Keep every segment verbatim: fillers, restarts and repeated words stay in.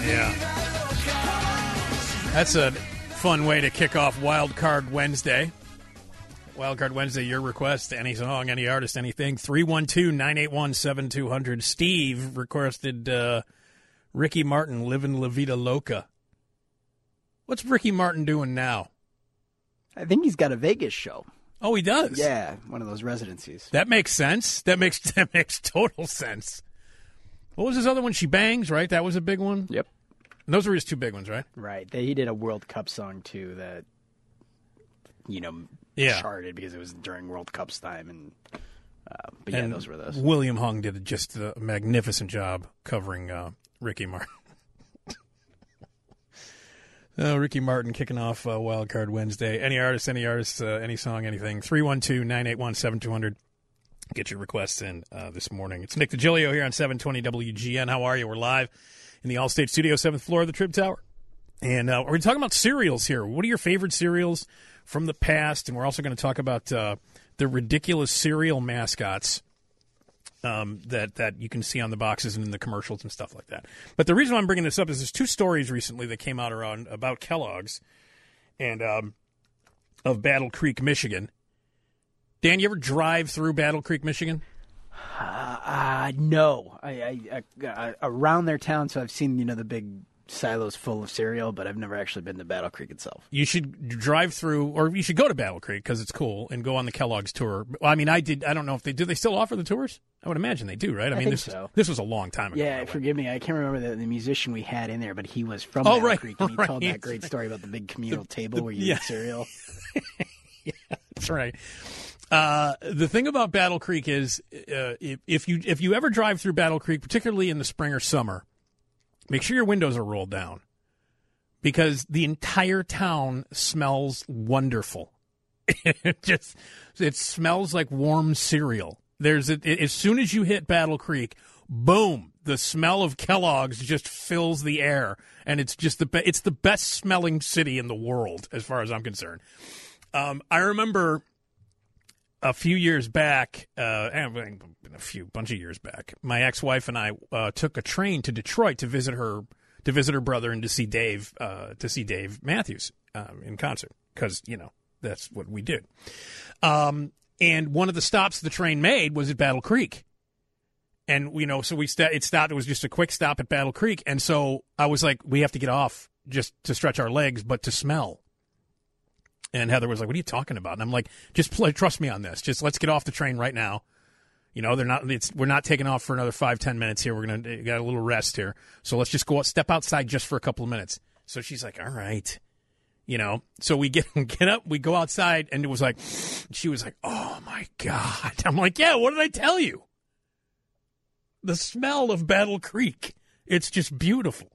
Yeah. That's a fun way to kick off Wild Card Wednesday. Wild Card Wednesday, your request, any song, any artist, anything. three one two, nine eight one, seven two zero zero. Steve requested uh, Ricky Martin, Livin' La Vida Loca. What's Ricky Martin doing now? I think he's got a Vegas show. Oh, he does? Yeah, one of those residencies. That makes sense. That makes that makes total sense. What was his other one? She Bangs, right? That was a big one? Yep. And those were his two big ones, right? Right. They, he did a World Cup song, too, that, you know, yeah. charted because it was during World Cup's time. And uh, But, yeah, and those were those. William Hung did just a magnificent job covering uh, Ricky Martin. Uh, Ricky Martin kicking off uh, Wild Card Wednesday. Any artist, any artist, uh, any song, anything. three one two, nine eight one, seven two zero zero. Get your requests in uh, this morning. It's Nick DiGilio here on seven twenty W G N. How are you? We're live in the Allstate Studio, seventh floor of the Trib Tower. And uh, we're talking about cereals here. What are your favorite cereals from the past? And we're also going to talk about uh, the ridiculous cereal mascots Um, that, that you can see on the boxes and in the commercials and stuff like that. But the reason I'm bringing this up is there's two stories recently that came out around about Kellogg's and um, of Battle Creek, Michigan. Dan, you ever drive through Battle Creek, Michigan? Uh, uh, no. I, I, I, I around their town, so I've seen, you know, the big silos full of cereal, but I've never actually been to Battle Creek itself. You should drive through, or you should go to Battle Creek because it's cool, and go on the Kellogg's tour. Well, I mean, I did. I don't know if they do. They still offer the tours? I would imagine they do, right? I, I mean, think this so. this was a long time ago. Yeah, forgive me. I can't remember the, the musician we had in there, but he was from Oh, Battle right, Creek, and he right. told that great story about the big communal The- table the- where you yeah. eat cereal. Yeah, that's right. Uh, the thing about Battle Creek is, uh, if, if you if you ever drive through Battle Creek, particularly in the spring or summer, make sure your windows are rolled down because the entire town smells wonderful. It just it smells like warm cereal. There's a, as soon as you hit Battle Creek, boom, the smell of Kellogg's just fills the air, and it's just the be- it's the best smelling city in the world as far as I'm concerned. Um, I remember a few years back, uh, a few bunch of years back, my ex-wife and I uh, took a train to Detroit to visit her to visit her brother and to see Dave uh, to see Dave Matthews um, in concert because you know that's what we did. Um, and one of the stops the train made was at Battle Creek. And, you know, so we st- it stopped. It was just a quick stop at Battle Creek. And so I was like, we have to get off just to stretch our legs, but to smell. And Heather was like, what are you talking about? And I'm like, just play, trust me on this. Just let's get off the train right now. You know, they're not. It's, we're not taking off for another five, ten minutes here. We're going to got a little rest here. So let's just go out, step outside just for a couple of minutes. So she's like, all right. You know, so we get get up, we go outside, and it was like, she was like, oh, my God. I'm like, yeah, what did I tell you? The smell of Battle Creek. It's just beautiful.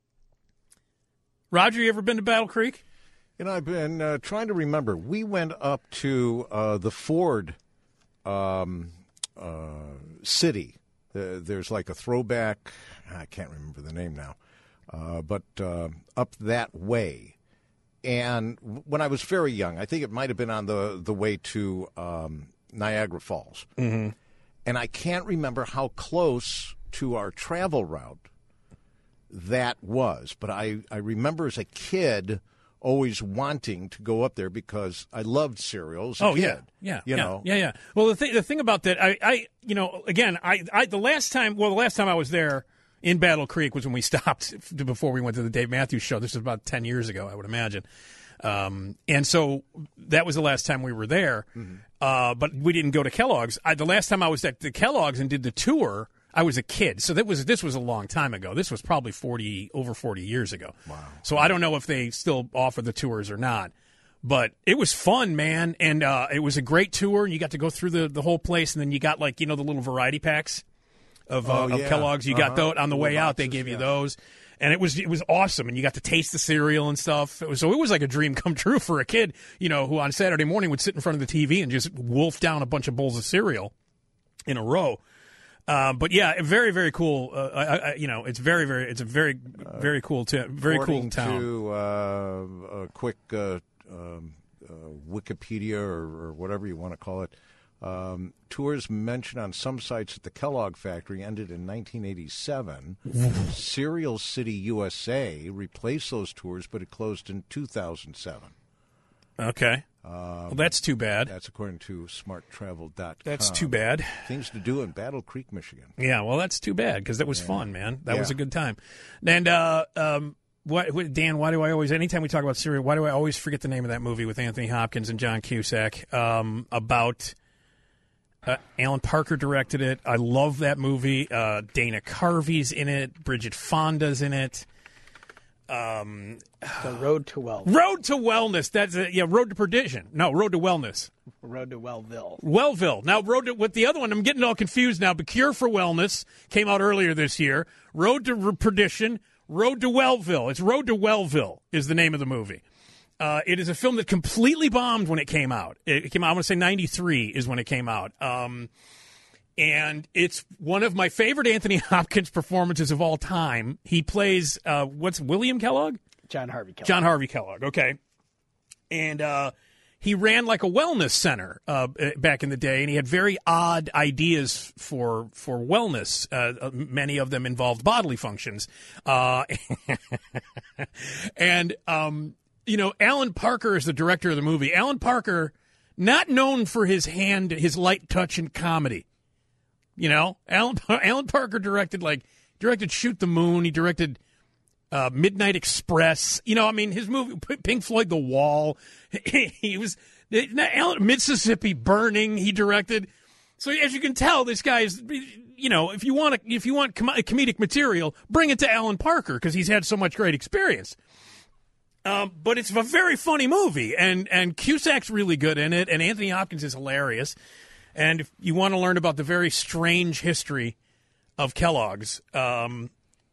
Roger, you ever been to Battle Creek? You know, I've been uh, trying to remember. We went up to uh, the Ford um, uh, city. Uh, there's like a throwback. I can't remember the name now. Uh, but uh, up that way. And when I was very young, I think it might have been on the, the way to um, Niagara Falls. Mm-hmm. And I can't remember how close to our travel route that was. But I, I remember as a kid always wanting to go up there because I loved cereal as a oh, kid. yeah. Yeah. You yeah, know? Yeah, yeah. Well, the, th- the thing about that, I, I, you know, again, I, I, the last time, well, the last time I was there in Battle Creek was when we stopped before we went to the Dave Matthews show. This was about ten years ago, I would imagine. Um, and so that was the last time we were there. Mm-hmm. Uh, but we didn't go to Kellogg's. I, the last time I was at the Kellogg's and did the tour, I was a kid. So that was this was a long time ago. This was probably forty over forty years ago. Wow. So I don't know if they still offer the tours or not. But it was fun, man, and uh, it was a great tour. And you got to go through the, the whole place, and then you got like you know the little variety packs of, uh, oh, of yeah. Kellogg's. You uh-huh. got those on the way Little out. They boxes, gave you yeah. those, and it was it was awesome. And you got to taste the cereal and stuff. It was, so it was like a dream come true for a kid, you know, who on Saturday morning would sit in front of the T V and just wolf down a bunch of bowls of cereal in a row. Um, but yeah, very very cool. Uh, I, I, you know, it's very very it's a very very cool t- very cool According town. To uh, a quick uh, um, uh, Wikipedia or, or whatever you want to call it, Um, tours mentioned on some sites at the Kellogg factory ended in nineteen eighty-seven. Cereal City, U S A replaced those tours, but it closed in two thousand seven. Okay. Um, well, that's too bad. That's according to smart travel dot com. That's too bad. Things to do in Battle Creek, Michigan. Yeah, well, that's too bad because that was yeah. fun, man. That yeah. was a good time. And, uh, um, what, what, Dan, why do I always, anytime we talk about cereal, why do I always forget the name of that movie with Anthony Hopkins and John Cusack um, about... Uh, Alan Parker directed it. I love that movie. Uh, Dana Carvey's in it. Bridget Fonda's in it. Um, the Road to Wellness. Road to Wellness. That's a, yeah. Road to Perdition. No, Road to Wellness. Road to Wellville. Wellville. Now, Road to with the other one. I'm getting all confused now. But Cure for Wellness came out earlier this year. Road to Perdition. Road to Wellville. It's Road to Wellville is the name of the movie. Uh, it is a film that completely bombed when it came out. It came out, I want to say ninety-three is when it came out. Um, and it's one of my favorite Anthony Hopkins performances of all time. He plays, uh, what's William Kellogg? John Harvey Kellogg. John Harvey Kellogg, okay. And uh, he ran like a wellness center uh, back in the day, and he had very odd ideas for for wellness. Uh, many of them involved bodily functions. Uh, and... Um, You know, Alan Parker is the director of the movie. Alan Parker, not known for his hand, his light touch in comedy. You know, Alan Alan Parker directed like directed Shoot the Moon. He directed uh, Midnight Express. You know, I mean, his movie Pink Floyd, The Wall. He was Alan, Mississippi Burning. He directed. So as you can tell, this guy is. You know, if you want a, if you want com- comedic material, bring it to Alan Parker because he's had so much great experience. Um, but it's a very funny movie, and, and Cusack's really good in it, and Anthony Hopkins is hilarious. And if you want to learn about the very strange history of Kellogg's, um,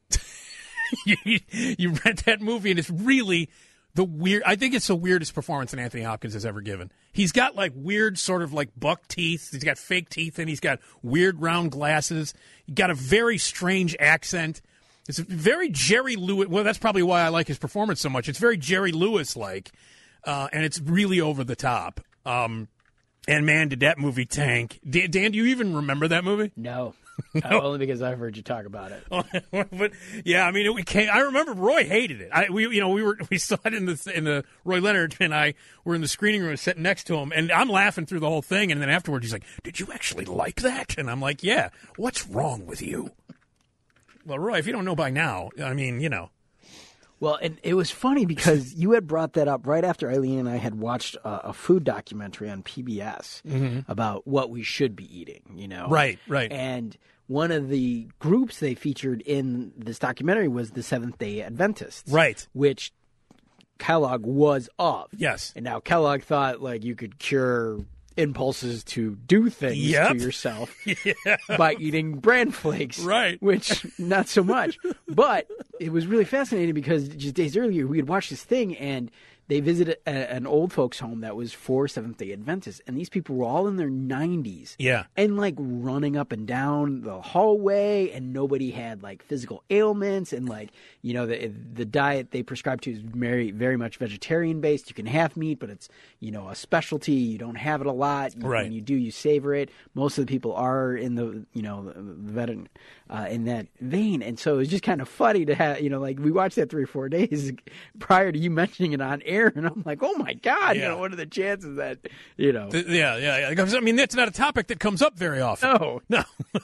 you, you rent that movie, and it's really the weird. I think it's the weirdest performance that Anthony Hopkins has ever given. He's got like weird, sort of like buck teeth. He's got fake teeth, and he's got weird round glasses. He's got a very strange accent. It's very Jerry Lewis. Well, that's probably why I like his performance so much. It's very Jerry Lewis-like, uh, and it's really over the top. Um, and, man, did that movie tank. Dan, Dan, do you even remember that movie? No. no. Uh, only because I've heard you talk about it. But, yeah, I mean, it came, I remember Roy hated it. I, we, you know, we were we saw it in the in the Roy Leonard and I were in the screening room sitting next to him, and I'm laughing through the whole thing. And then afterwards, he's like, "Did you actually like that?" And I'm like, "Yeah. What's wrong with you?" Well, Roy, if you don't know by now, I mean, you know. Well, and it was funny because you had brought that up right after Eileen and I had watched a, a food documentary on P B S mm-hmm. about what we should be eating, you know. Right, right. And one of the groups they featured in this documentary was the Seventh-day Adventists. Right. Which Kellogg was of. Yes. And now Kellogg thought, like, you could cure impulses to do things yep. to yourself yeah. by eating bran flakes, right? Which not so much. But it was really fascinating because just days earlier we had watched this thing and they visited a, an old folks home that was for Seventh-day Adventists, and these people were all in their nineties, yeah, and like running up and down the hallway, and nobody had like physical ailments, and like you know the the diet they prescribe to is very very much vegetarian based. You can have meat, but it's you know a specialty. You don't have it a lot. You, right. When you do, you savor it. Most of the people are in the you know the veteran uh, in that vein, and so it was just kind of funny to have you know like we watched that three or four days prior to you mentioning it on air. And I'm like, oh my God, yeah. you know, what are the chances that, you know. The, yeah, yeah, yeah. I mean, that's not a topic that comes up very often. No. No.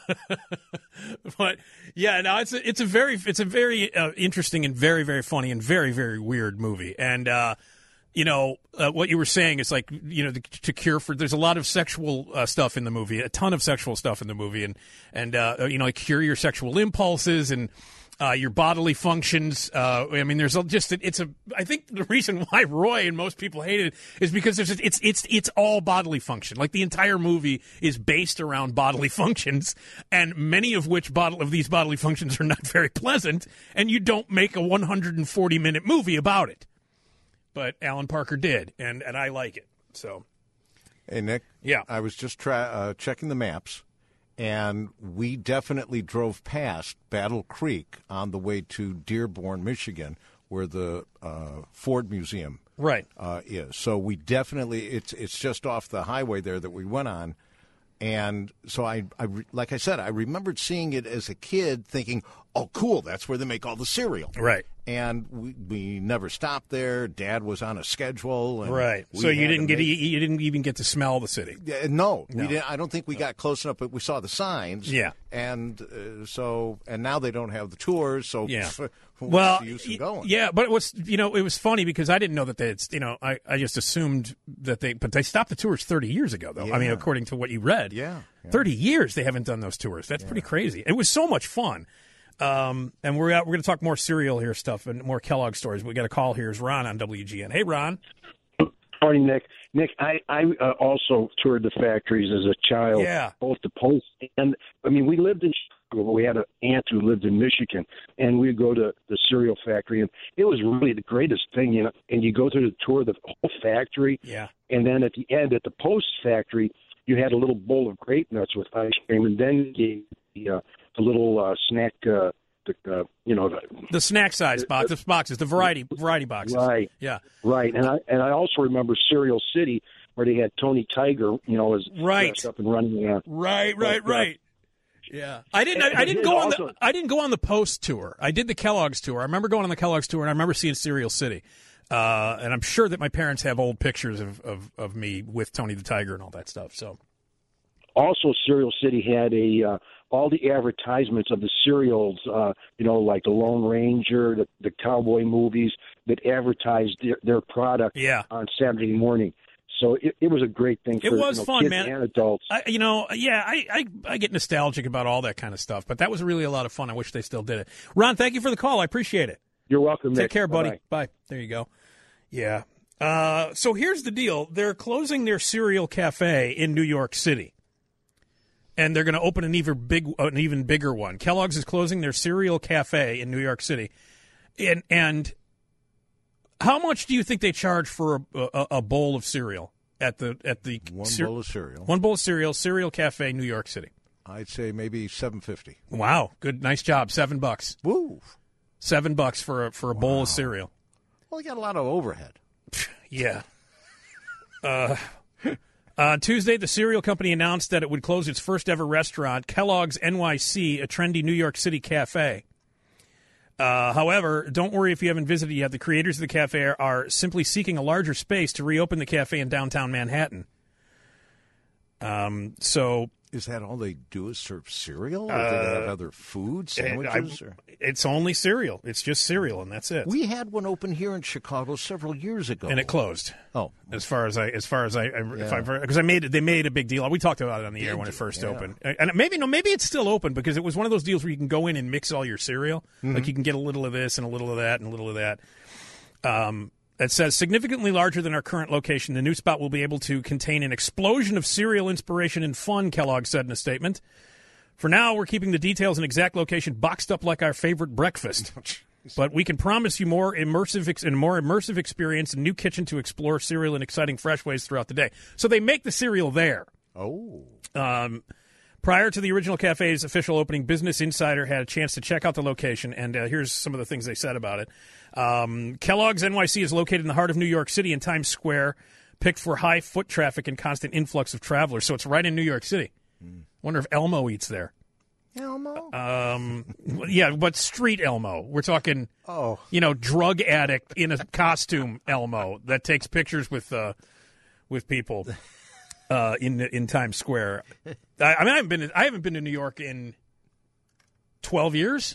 But, yeah, no, it's a, it's a very, it's a very uh, interesting and very, very funny and very, very weird movie. And, uh, you know, uh, what you were saying is like, you know, the, to cure for, there's a lot of sexual uh, stuff in the movie, a ton of sexual stuff in the movie. And, and uh, you know, like cure your sexual impulses and, Uh, your bodily functions. Uh, I mean, there's just it's a. I think the reason why Roy and most people hate it is because there's a, it's it's it's all bodily function. Like the entire movie is based around bodily functions, and many of which bod- of these bodily functions are not very pleasant. And you don't make a one hundred forty minute movie about it. But Alan Parker did, and and I like it. So, hey Nick, yeah, I was just tra- uh, checking the maps. And we definitely drove past Battle Creek on the way to Dearborn, Michigan, where the uh, Ford Museum right. uh, is. So we definitely it's it's just off the highway there that we went on. And so I, I, like I said, I remembered seeing it as a kid, thinking, "Oh, cool! That's where they make all the cereal." Right. And we, we never stopped there. Dad was on a schedule. And right. we So you had didn't to get make- e- you didn't even get to smell the city. Yeah, no, No. we didn't. I don't think we got close enough, but we saw the signs. Yeah. And uh, so, and now they don't have the tours. So, Yeah. pff, what's Well, the use y- of going? yeah, but it was you know it was funny because I didn't know that they had, you know I, I just assumed that they but they stopped the tours thirty years ago though. I mean, Yeah. according to what you read, Yeah, yeah. thirty years they haven't done those tours. That's pretty crazy. It was so much fun. Um, and we're out, we're going to talk more cereal here stuff and more Kellogg stories. We got a call here. Is Ron on W G N? Hey, Ron. Morning, Nick. Nick, I, I uh, also toured the factories as a child, Yeah. both the post and, I mean, we lived in Chicago, but we had an aunt who lived in Michigan, and we'd go to the cereal factory, and it was really the greatest thing, you know, and you go through the tour of the whole factory, Yeah. and then at the end, at the post factory, you had a little bowl of grape nuts with ice cream, and then you gave the, uh, the little uh, snack, uh, the, uh, you know, the, The snack size box, the boxes, the variety variety boxes. right. Yeah. Right, and I and I also remember Cereal City, where they had Tony Tiger, you know, as Right. dressed up and running around. Right, right, But, uh, right. Yeah, I didn't. I, I didn't It go on the. also- I didn't go on the Post tour. I did the Kellogg's tour. I remember going on the Kellogg's tour, and I remember seeing Cereal City. Uh, and I'm sure that my parents have old pictures of, of, of me with Tony the Tiger and all that stuff. So Also, Cereal City had a uh, all the advertisements of the cereals, uh, you know, like the Lone Ranger, the, the cowboy movies that advertised their, their product yeah, on Saturday morning. So it, it was a great thing for It was you know, fun, kids man. and adults. I, you know, yeah, I, I I get nostalgic about all that kind of stuff. But that was really a lot of fun. I wish they still did it. Ron, thank you for the call. I appreciate it. You're welcome, Take Nick. care, buddy. Bye-bye. Bye. There you go. Yeah. Uh, so here's the deal. They're closing their cereal cafe in New York City. And they're going to open an even big, an even bigger one. Kellogg's is closing their cereal cafe in New York City. And and how much do you think they charge for a, a, a bowl of cereal at the at the One cer- bowl of cereal. One bowl of cereal, Cereal Cafe, New York City. I'd say maybe seven fifty. Wow, good, nice job. Seven bucks. Woo! Seven bucks for a, for a bowl of cereal. Well, you got a lot of overhead. Yeah. Uh, uh, Tuesday, the cereal company announced that it would close its first ever restaurant, Kellogg's N Y C, a trendy New York City cafe. Uh, however, don't worry if you haven't visited yet. The creators of the cafe are, are simply seeking a larger space to reopen the cafe in downtown Manhattan. Um, so Is that all they do is serve cereal? Or Uh, do they have other food, I- sandwiches? or? it's only cereal. It's just cereal, and that's it. We had one open here in Chicago several years ago. and it closed. Oh, As far as I, as far as I, I if Yeah. I've because I made it, they made a big deal. We talked about it on the air when it first Yeah. opened, and maybe no, maybe it's still open because it was one of those deals where you can go in and mix all your cereal. Mm-hmm. Like you can get a little of this and a little of that and a little of that. Um, it says significantly larger than our current location. The new spot will be able to contain an explosion of cereal inspiration and fun. Kellogg said in a statement. For now, we're keeping the details and exact location boxed up like our favorite breakfast. But we can promise you more immersive ex- and more immersive experience, a new kitchen to explore cereal in exciting, fresh ways throughout the day. So they make the cereal there. oh. Um, prior to the original cafe's official opening, Business Insider had a chance to check out the location, and uh, here's some of the things they said about it. Um, Kellogg's N Y C is located in the heart of New York City in Times Square, picked for high foot traffic and constant influx of travelers. So it's right in New York City. Mm. Wonder if Elmo eats there. Elmo? Um, yeah, but street Elmo. We're talking, oh. you know, drug addict in a costume Elmo that takes pictures with uh, with people uh, in in Times Square. I, I mean, I haven't been I haven't been to New York in twelve years.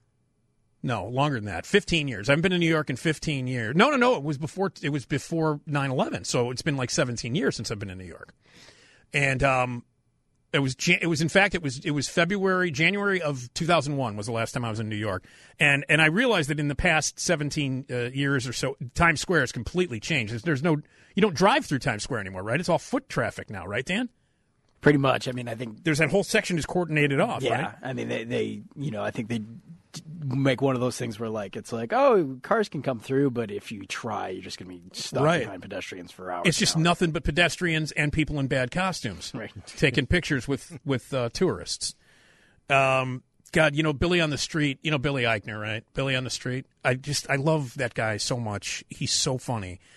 No, longer than that. fifteen years. I haven't been to New York in fifteen years. No, no, no. It was before. It was before nine eleven. So it's been like seventeen years since I've been in New York. And um, it was. It was. In fact, it was. It was February, January of two thousand one was the last time I was in New York. And and I realized that in the past seventeen uh, years or so, Times Square has completely changed. There's, there's no. You don't drive through Times Square anymore, right? It's all foot traffic now, right, Dan? Pretty much. I mean, I think There's that whole section is coordinated off, yeah. right? I mean, they, they, you know, I think they d- make one of those things where, like, it's like, oh, cars can come through, but if you try, you're just going to be stuck Right. behind pedestrians for hours. It's just and hours. nothing but pedestrians and people in bad costumes Right. taking pictures with with uh, tourists. Um, God, you know Billy on the Street. You know Billy Eichner, right? Billy on the Street. I just I love that guy so much. He's so funny.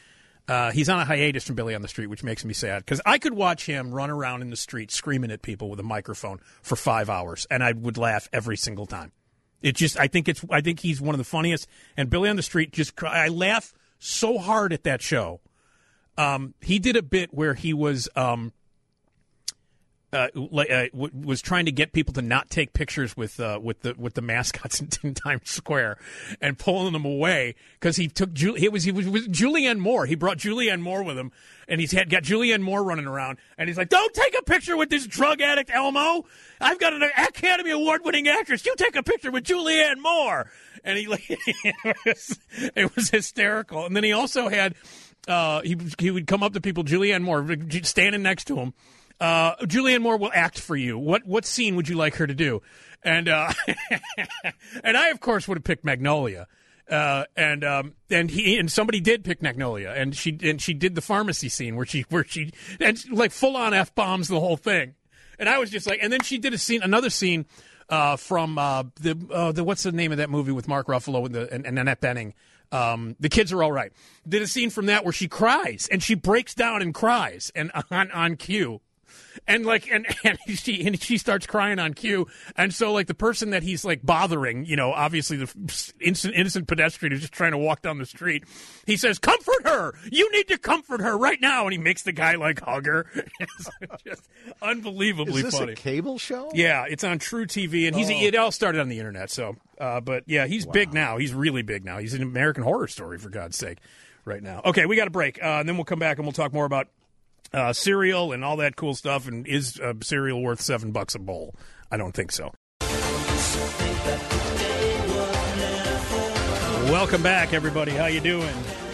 Uh, he's on a hiatus from Billy on the Street, which makes me sad because I could watch him run around in the street screaming at people with a microphone for five hours, and I would laugh every single time. It just, I think it's, I think he's one of the funniest. And Billy on the Street, just, I laugh so hard at that show. Um, he did a bit where he was, um, uh, like, uh, w- was trying to get people to not take pictures with, uh, with the with the mascots in, in Times Square, and pulling them away because he took Ju- he was he was with Julianne Moore. He brought Julianne Moore with him, and he's had got Julianne Moore running around, and he's like, "Don't take a picture with this drug addict, Elmo. I've got an Academy Award-winning actress. You take a picture with Julianne Moore." And he like it was, it was hysterical. And then he also had uh, he he would come up to people, Julianne Moore standing next to him. Uh, Julianne Moore will act for you. What what scene would you like her to do? And uh, and I of course would have picked Magnolia. Uh, and um, and he and somebody did pick Magnolia, and she and she did the pharmacy scene where she where she and like full on F bombs the whole thing. And I was just like, and then she did a scene, another scene uh, from uh, the uh, the what's the name of that movie with Mark Ruffalo and the and, and Annette Bening. Um, The Kids Are All Right. Did a scene from that where she cries and she breaks down and cries and on on cue. And like, and, and she and she starts crying on cue, and so like the person that he's like bothering, you know, obviously the innocent, innocent pedestrian who's just trying to walk down the street, he says, "Comfort her! You need to comfort her right now!" And he makes the guy like hug her. It's just unbelievably Is this funny. a cable show? Yeah, it's on True T V, and he's Oh. it all started on the internet. So, uh, but yeah, he's Wow. big now. He's really big now. He's an American Horror Story, for God's sake, right now. Okay, we got a break, uh, and then we'll come back and we'll talk more about Uh, cereal and all that cool stuff. And is uh, cereal worth seven bucks a bowl? I don't think so. Welcome back, everybody. How you doing?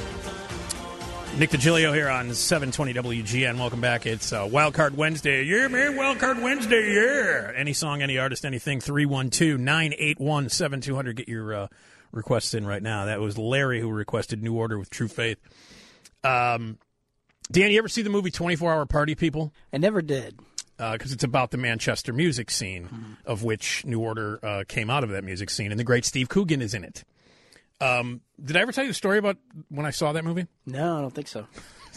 Nick DiGilio here on seven twenty W G N. Welcome back. It's uh, Wildcard Wednesday. Yeah, man, Wildcard Wednesday, yeah. Any song, any artist, anything, three one two, nine eight one, seven two zero zero. Get your uh, requests in right now. That was Larry who requested New Order with True Faith. Um... Dan, you ever see the movie twenty-four hour Party People? I never did. Because uh, it's about the Manchester music scene, mm-hmm. of which New Order uh, came out of that music scene, and the great Steve Coogan is in it. Um, did I ever tell you the story about when I saw that movie? No, I don't think so.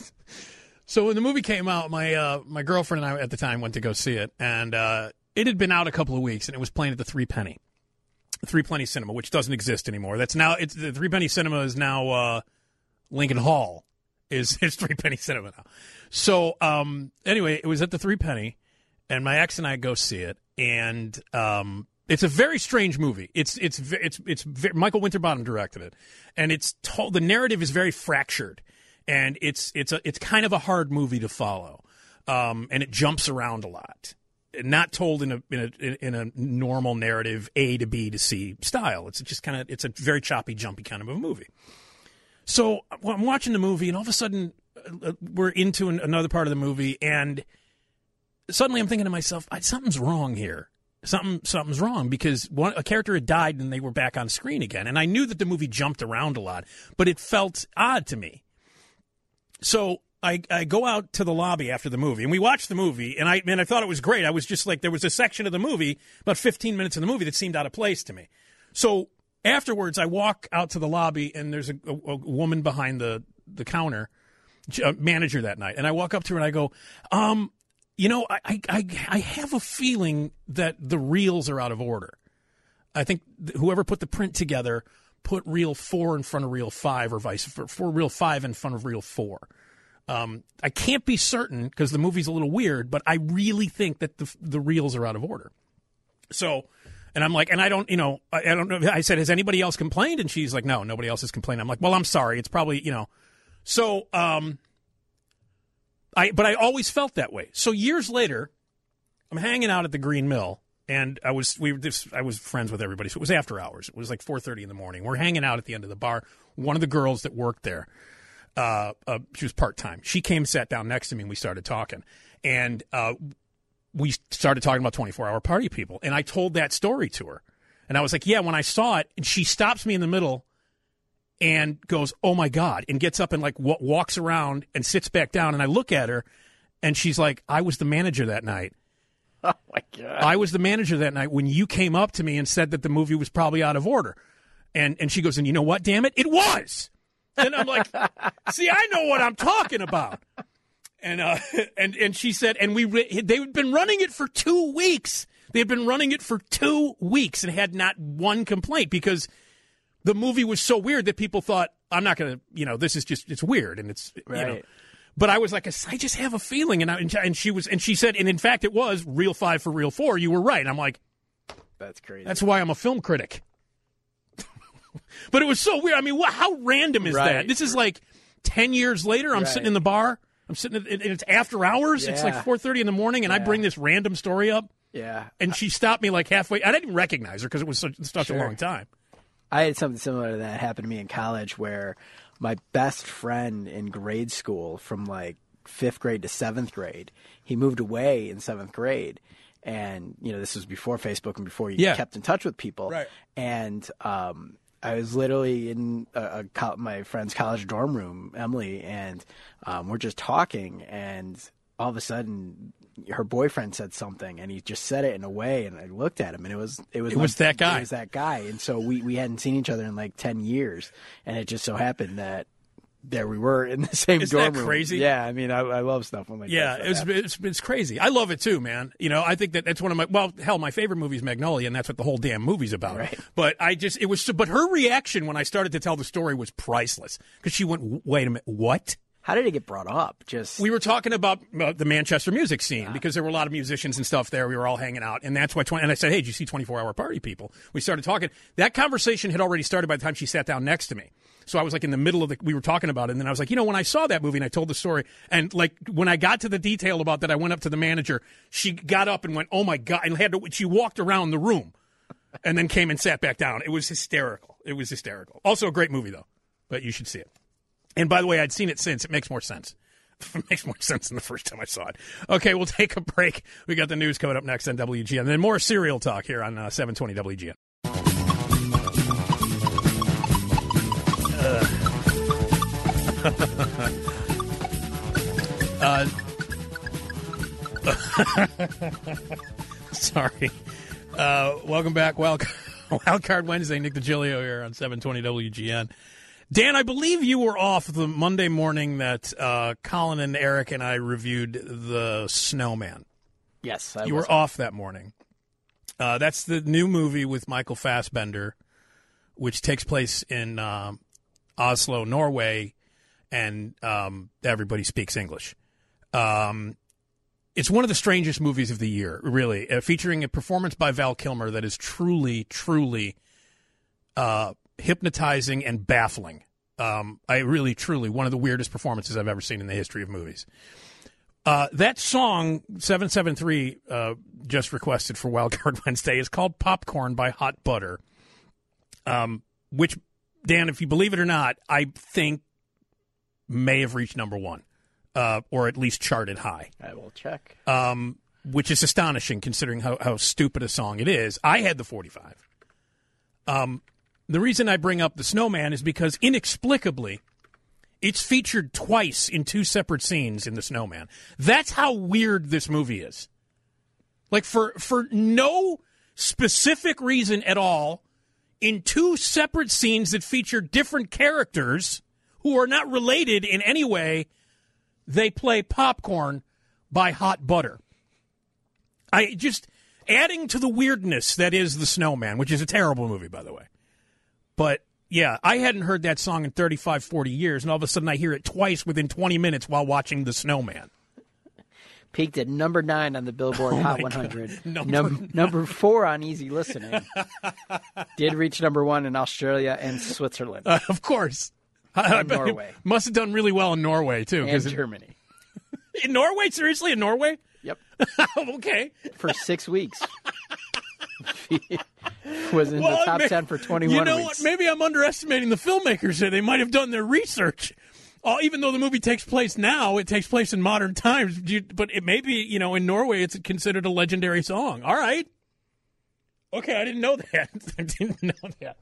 So when the movie came out, my uh, my girlfriend and I at the time went to go see it, and uh, it had been out a couple of weeks, and it was playing at the Three Penny, Three Penny Cinema, which doesn't exist anymore. That's now it's the Three Penny Cinema is now uh, Lincoln Hall. Is it's Three Penny Cinema now. So um, anyway, it was at the Three Penny, and my ex and I go see it, and um, it's a very strange movie. It's it's it's it's, it's Michael Winterbottom directed it, and it's told, the narrative is very fractured, and it's it's a it's kind of a hard movie to follow, um, and it jumps around a lot. Not told in a in a in a normal narrative A to B to C style. It's just kind of it's a very choppy, jumpy kind of a movie. So well, I'm watching the movie, and all of a sudden uh, we're into an, another part of the movie, and suddenly I'm thinking to myself, something's wrong here. Something, something's wrong because one, a character had died, and they were back on screen again. And I knew that the movie jumped around a lot, but it felt odd to me. So I, I go out to the lobby after the movie, and we watched the movie, and I and I thought it was great. I was just like, there was a section of the movie, about fifteen minutes of the movie, that seemed out of place to me. So afterwards, I walk out to the lobby, and there's a, a, a woman behind the, the counter, a manager that night. And I walk up to her, and I go, um, you know, I, I, I have a feeling that the reels are out of order. I think whoever put the print together put reel four in front of reel five, or vice versa, for reel five in front of reel four. Um, I can't be certain because the movie's a little weird, but I really think that the, the reels are out of order. So... And I'm like, and I don't, you know, I, I don't know. I said, has anybody else complained? And she's like, no, nobody else has complained. I'm like, well, I'm sorry. It's probably, you know. So, um, I, but I always felt that way. So years later, I'm hanging out at the Green Mill, and I was, we were this, I was friends with everybody. So it was after hours. It was like four thirty in the morning. We're hanging out at the end of the bar. One of the girls that worked there, uh, uh she was part-time. She came and sat down next to me, and we started talking. And, uh, we started talking about twenty-four hour Party People, and I told that story to her. And I was like, yeah, when I saw it, and she stops me in the middle and goes, oh, my God, and gets up and, like, w- walks around and sits back down. And I look at her, and she's like, I was the manager that night. Oh, my God. I was the manager that night when you came up to me and said that the movie was probably out of order. And and she goes, and you know what, damn it? It was. And I'm like, see, I know what I'm talking about. And uh, and and she said, and we re- they've been running it for two weeks. They had been running it for two weeks and had not one complaint because the movie was so weird that people thought, I'm not going to, you know, this is just, it's weird. And it's, Right. you know. But I was like, I just have a feeling. And, I, and she was, and she said, and in fact, it was Reel five for Reel four. You were right. And I'm like, That's crazy. that's why I'm a film critic. But it was so weird. I mean, wh- how random is Right. that? This is like ten years later. I'm Right. sitting in the bar. I'm sitting, in, and it's after hours. It's like Yeah. four thirty in the morning, and I Yeah. bring this random story up. Yeah. And she stopped me like halfway. I didn't even recognize her because it was such, such Sure. a long time. I had something similar to that happen to me in college where my best friend in grade school from like fifth grade to seventh grade, he moved away in seventh grade. And, you know, this was before Facebook and before you Yeah. kept in touch with people. Right. And um, I was literally in a, a co- my friend's college dorm room, Emily, and um, we're just talking. And all of a sudden, her boyfriend said something, and he just said it in a way, and I looked at him, and it was it was It was that guy. It was that guy, and so we we hadn't seen each other in like ten years, and it just so happened that there we were in the same Isn't dorm that room. crazy? Yeah, I mean, I, I love stuff when like Yeah, that it's, stuff happens. it's it's crazy. I love it too, man. You know, I think that that's one of my well, hell, my favorite movie is Magnolia, and that's what the whole damn movie's about. Right. But I just it was, so, but her reaction when I started to tell the story was priceless because she went, "Wait a minute, what?" How did it get brought up? Just We were talking about uh, the Manchester music scene because there were a lot of musicians and stuff there. We were all hanging out, and that's why. twenty and I said, "Hey, did you see twenty-four hour Party People?" We started talking. That conversation had already started by the time she sat down next to me. So I was like in the middle of the. We were talking about it, and then I was like, you know, when I saw that movie and I told the story, and like when I got to the detail about that, I went up to the manager. She got up and went, "Oh my god!" and had to. She walked around the room, and then came and sat back down. It was hysterical. It was hysterical. Also a great movie though, but you should see it. And by the way, I'd seen it since. It makes more sense. It makes more sense than the first time I saw it. Okay, we'll take a break. We got the news coming up next on W G N. And then more serial talk here on uh, seven twenty W G N. Uh. uh, sorry. Uh, welcome back. Wild, Wild Card Wednesday. Nick DiGilio here on seven twenty W G N. Dan, I believe you were off the Monday morning that uh, Colin and Eric and I reviewed The Snowman. yes, I You was- were off that morning. Uh, that's the new movie with Michael Fassbender, which takes place in um, Oslo, Norway, and um, everybody speaks English. Um, it's one of the strangest movies of the year, really, uh, featuring a performance by Val Kilmer that is truly, truly uh, hypnotizing and baffling. Um, I really, truly, one of the weirdest performances I've ever seen in the history of movies. Uh, that song, seven seven three, uh, just requested for Wild Card Wednesday, is called Popcorn by Hot Butter, um, which, Dan, if you believe it or not, I think may have reached number one, uh, or at least charted high. I will check. Um, which is astonishing considering how, how stupid a song it is. I had the forty-five. Um, the reason I bring up The Snowman is because inexplicably, it's featured twice in two separate scenes in The Snowman. That's how weird this movie is. Like, for, for no specific reason at all, in two separate scenes that feature different characters who are not related in any way, they play Popcorn by Hot Butter. I just, adding to the weirdness that is The Snowman, which is a terrible movie, by the way. But, yeah, I hadn't heard that song in thirty-five, forty years, and all of a sudden I hear it twice within twenty minutes while watching The Snowman. Peaked at number nine on the Billboard Oh Hot my one hundred. God. Number Num- number four on Easy Listening. Did reach number one in Australia and Switzerland Uh, of course. And Norway. Must have done really well in Norway, too. and 'cause it- Germany. in Norway? Seriously? In Norway? Yep, Okay. for six weeks. Was in Well, the top may- ten for twenty-one You know weeks. what? Maybe I'm underestimating the filmmakers here. They might have done their research. Uh, even though the movie takes place now, it takes place in modern times. Do you, but it may be, you know, in Norway, it's considered a legendary song. All right. Okay, I didn't know that. I didn't know that.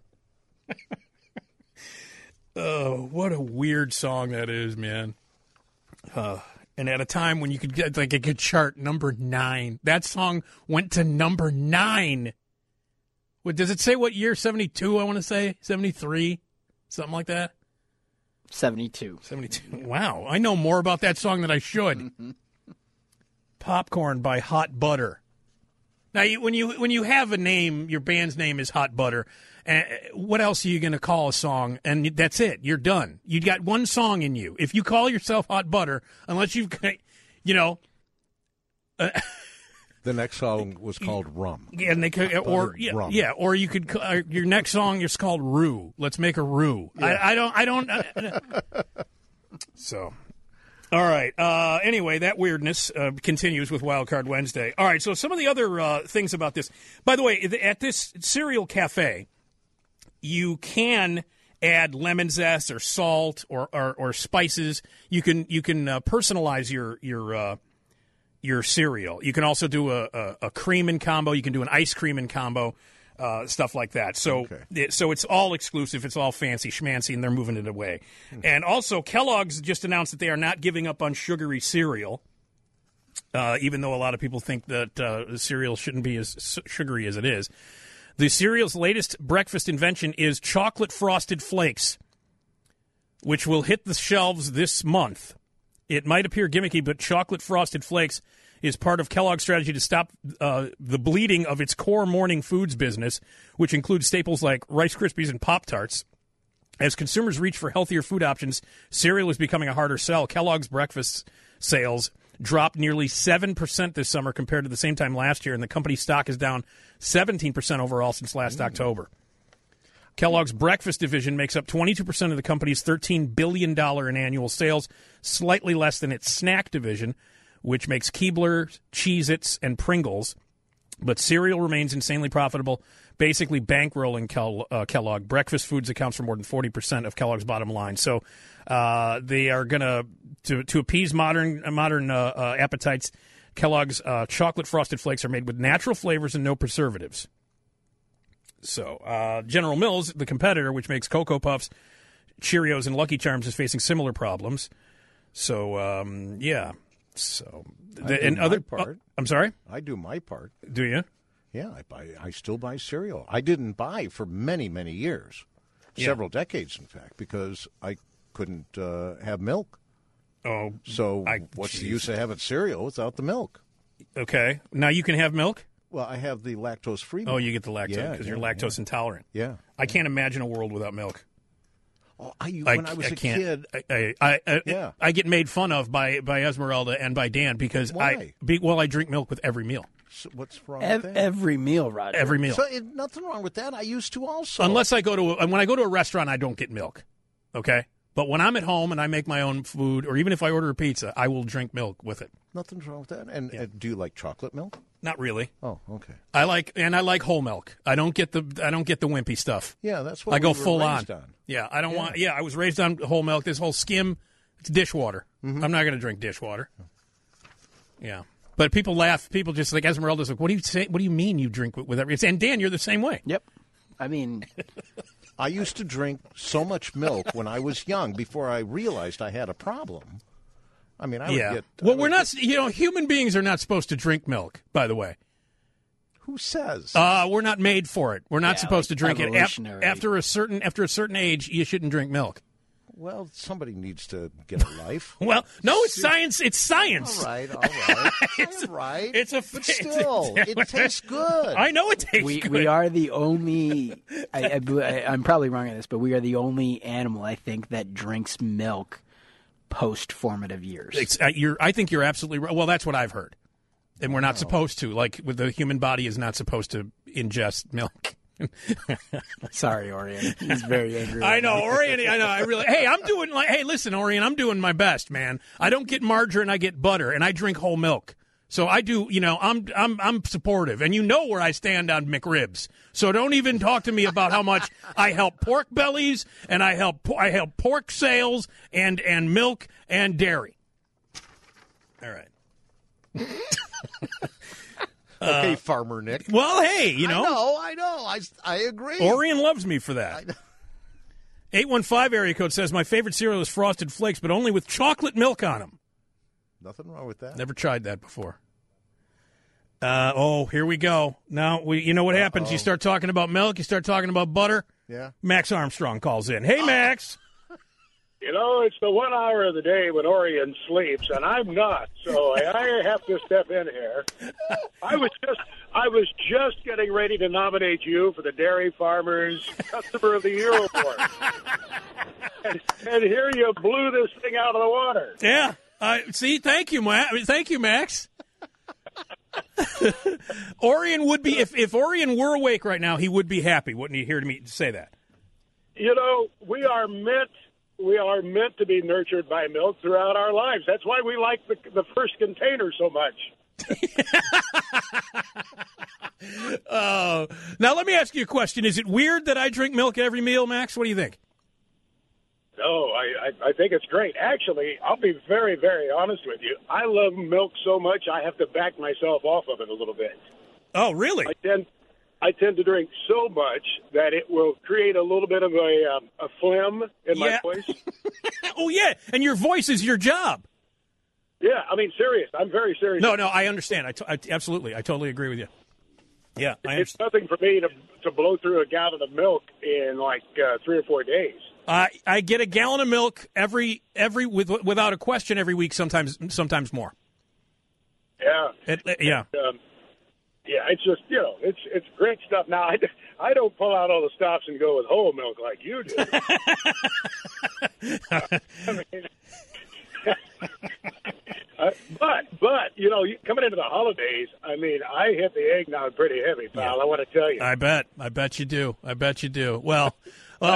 Oh, what a weird song that is, man. Uh, and at a time when you could get like it could chart number nine, that song went to number nine. What does it say? What year? seventy-two, I want to say. seventy-three, something like that. seventy-two. seventy-two. Wow. I know more about that song than I should. Popcorn by Hot Butter. Now, you, when you when you have a name, your band's name is Hot Butter, uh, what else are you going to call a song? And that's it. You're done. You got one song in you. If you call yourself Hot Butter, unless you've, you know... Uh, the next song was called Rum. Yeah, and they could, or yeah, rum. yeah, or you could uh, your next song is called Rue. Let's make a Rue. Yeah. I, I don't, I don't. Uh, so, all right. Uh, anyway, that weirdness uh, continues with Wild Card Wednesday. All right. So some of the other uh, things about this. By the way, at this cereal cafe, you can add lemon zest or salt or or, or spices. You can you can uh, personalize your your. Uh, your cereal. You can also do a, a, a cream in combo. You can do an ice cream in combo, uh, stuff like that. So, okay. it, so it's all exclusive. It's all fancy schmancy, and they're moving it away. And also, Kellogg's just announced that they are not giving up on sugary cereal, uh, even though a lot of people think that uh, cereal shouldn't be as sugary as it is. The cereal's latest breakfast invention is chocolate frosted flakes, which will hit the shelves this month. It might appear gimmicky, but chocolate frosted flakes is part of Kellogg's strategy to stop uh, the bleeding of its core morning foods business, which includes staples like Rice Krispies and Pop-Tarts. As consumers reach for healthier food options, cereal is becoming a harder sell. Kellogg's breakfast sales dropped nearly seven percent this summer compared to the same time last year, and the company's stock is down seventeen percent overall since last mm. October. Kellogg's breakfast division makes up twenty-two percent of the company's thirteen billion dollars in annual sales, slightly less than its snack division, which makes Keebler, Cheez-Its, and Pringles. But cereal remains insanely profitable, basically bankrolling Kel- uh, Kellogg. Breakfast foods accounts for more than forty percent of Kellogg's bottom line. So uh, they are going to, to appease modern modern uh, uh, appetites, Kellogg's uh, chocolate frosted flakes are made with natural flavors and no preservatives. So, uh, General Mills, the competitor, which makes Cocoa Puffs, Cheerios, and Lucky Charms, is facing similar problems. So, um, yeah. So, the, I and do other my part. Uh, I'm sorry. I do my part. Do you? Yeah, I buy. I still buy cereal. I didn't buy for many, many years, Yeah. several decades, in fact, because I couldn't uh, have milk. Oh, So, I- what's the geez. use of having cereal without the milk? okay. Now you can have milk. Well, I have the lactose-free. Oh, milk. you get the lactose Yeah, because yeah, you're lactose intolerant. Yeah. I can't imagine a world without milk. Oh, I, when I, was I a can't. kid, I, I, I, I, Yeah. I get made fun of by, by Esmeralda and by Dan because I Why? be, well I drink milk with every meal. so what's wrong Ev- with that? every meal, Roger. Every meal. So, it, nothing wrong with that. I used to also. Unless I go to a, when I go to a restaurant, I don't get milk. Okay, but when I'm at home and I make my own food, or even if I order a pizza, I will drink milk with it. Nothing's wrong with that. And uh, do you like chocolate milk? Not really. Oh, okay. I like and I like whole milk. I don't get the I don't get the wimpy stuff. Yeah, that's what I we go were full on. raised on. Yeah, I don't Yeah. want. Yeah, I was raised on whole milk. This whole skim, it's dishwater. Mm-hmm. I'm not going to drink dishwater. Yeah, but people laugh. People just like Esmeralda's like, "What do you say? What do you mean you drink with, with every?" And Dan, you're the same way. Yep. I mean, I used to drink so much milk when I was young before I realized I had a problem. I mean, I would yeah. get. I well, would we're not. get- You know, human beings are not supposed to drink milk. By the way. Who says? Uh, we're not made for it. We're not Yeah, supposed like to drink it. Af- evolutionary. after a certain after a certain age, you shouldn't drink milk. Well, somebody needs to get a life. Well, no, it's science. It's science. All right, all right. It's- all right. it's a- But it's- still, it's- it tastes good. I know it tastes we good. we are the only. I, I, I'm probably wrong on this, but we are the only animal I think that drinks milk post formative years. It's, uh, you're, I think you're absolutely right. Well, that's what I've heard. And we're not supposed to. Like, with the human body is not supposed to ingest milk. Sorry, Orion. He's very angry. I right know, now. Orion. I know. I really. Hey, I'm doing like. Hey, listen, Orion. I'm doing my best, man. I don't get margarine. I get butter, and I drink whole milk. So I do. You know, I'm I'm I'm supportive, and you know where I stand on McRibs. So don't even talk to me about how much I help pork bellies, and I help I help pork sales, and and milk and dairy. All right. Okay, Farmer Nick. Well, hey, you know, I know, I know. I, I agree. Orion loves me for that. eight one five area code says, my favorite cereal is Frosted Flakes, but only with chocolate milk on them. Nothing wrong with that. Never tried that before. Uh, oh, here we go. Now, we, you know what happens? You start talking about milk, you start talking about butter. Yeah. Max Armstrong calls in. Hey, Max. You know, it's the one hour of the day when Orion sleeps, and I'm not, so I have to step in here. I was just, I was just getting ready to nominate you for the Dairy Farmers Customer of the Year Award, and, and here you blew this thing out of the water. Yeah. Uh, see, thank you, Ma- thank you, Max. Orion would be if if Orion were awake right now, he would be happy, wouldn't he? Hear me say that. You know, we are meant. We are meant to be nurtured by milk throughout our lives. That's why we like the, the first container so much. uh, now, let me ask you a question. Is it weird that I drink milk at every meal, Max? What do you think? No, I, I, I think it's great. Actually, I'll be very, very honest with you. I love milk so much I have to back myself off of it a little bit. Oh, really? I tend I tend to drink so much that it will create a little bit of a um, a phlegm in yeah. my voice. Oh, yeah, and your voice is your job. Yeah, I mean, serious. I'm very serious. No, no, I understand. I, t- I absolutely, I totally agree with you. Yeah, I it's nothing for me to to blow through a gallon of milk in like uh, three or four days. I I get a gallon of milk every every with, without a question every week. Sometimes sometimes more. Yeah. It, yeah. And, um, yeah, it's just, you know, it's it's great stuff. Now, I, I don't pull out all the stops and go with whole milk like you do. uh, I mean, uh, but, but, you know, coming into the holidays, I mean, I hit the eggnog pretty heavy, pal, yeah. I want to tell you. I bet. I bet you do. I bet you do. Well, well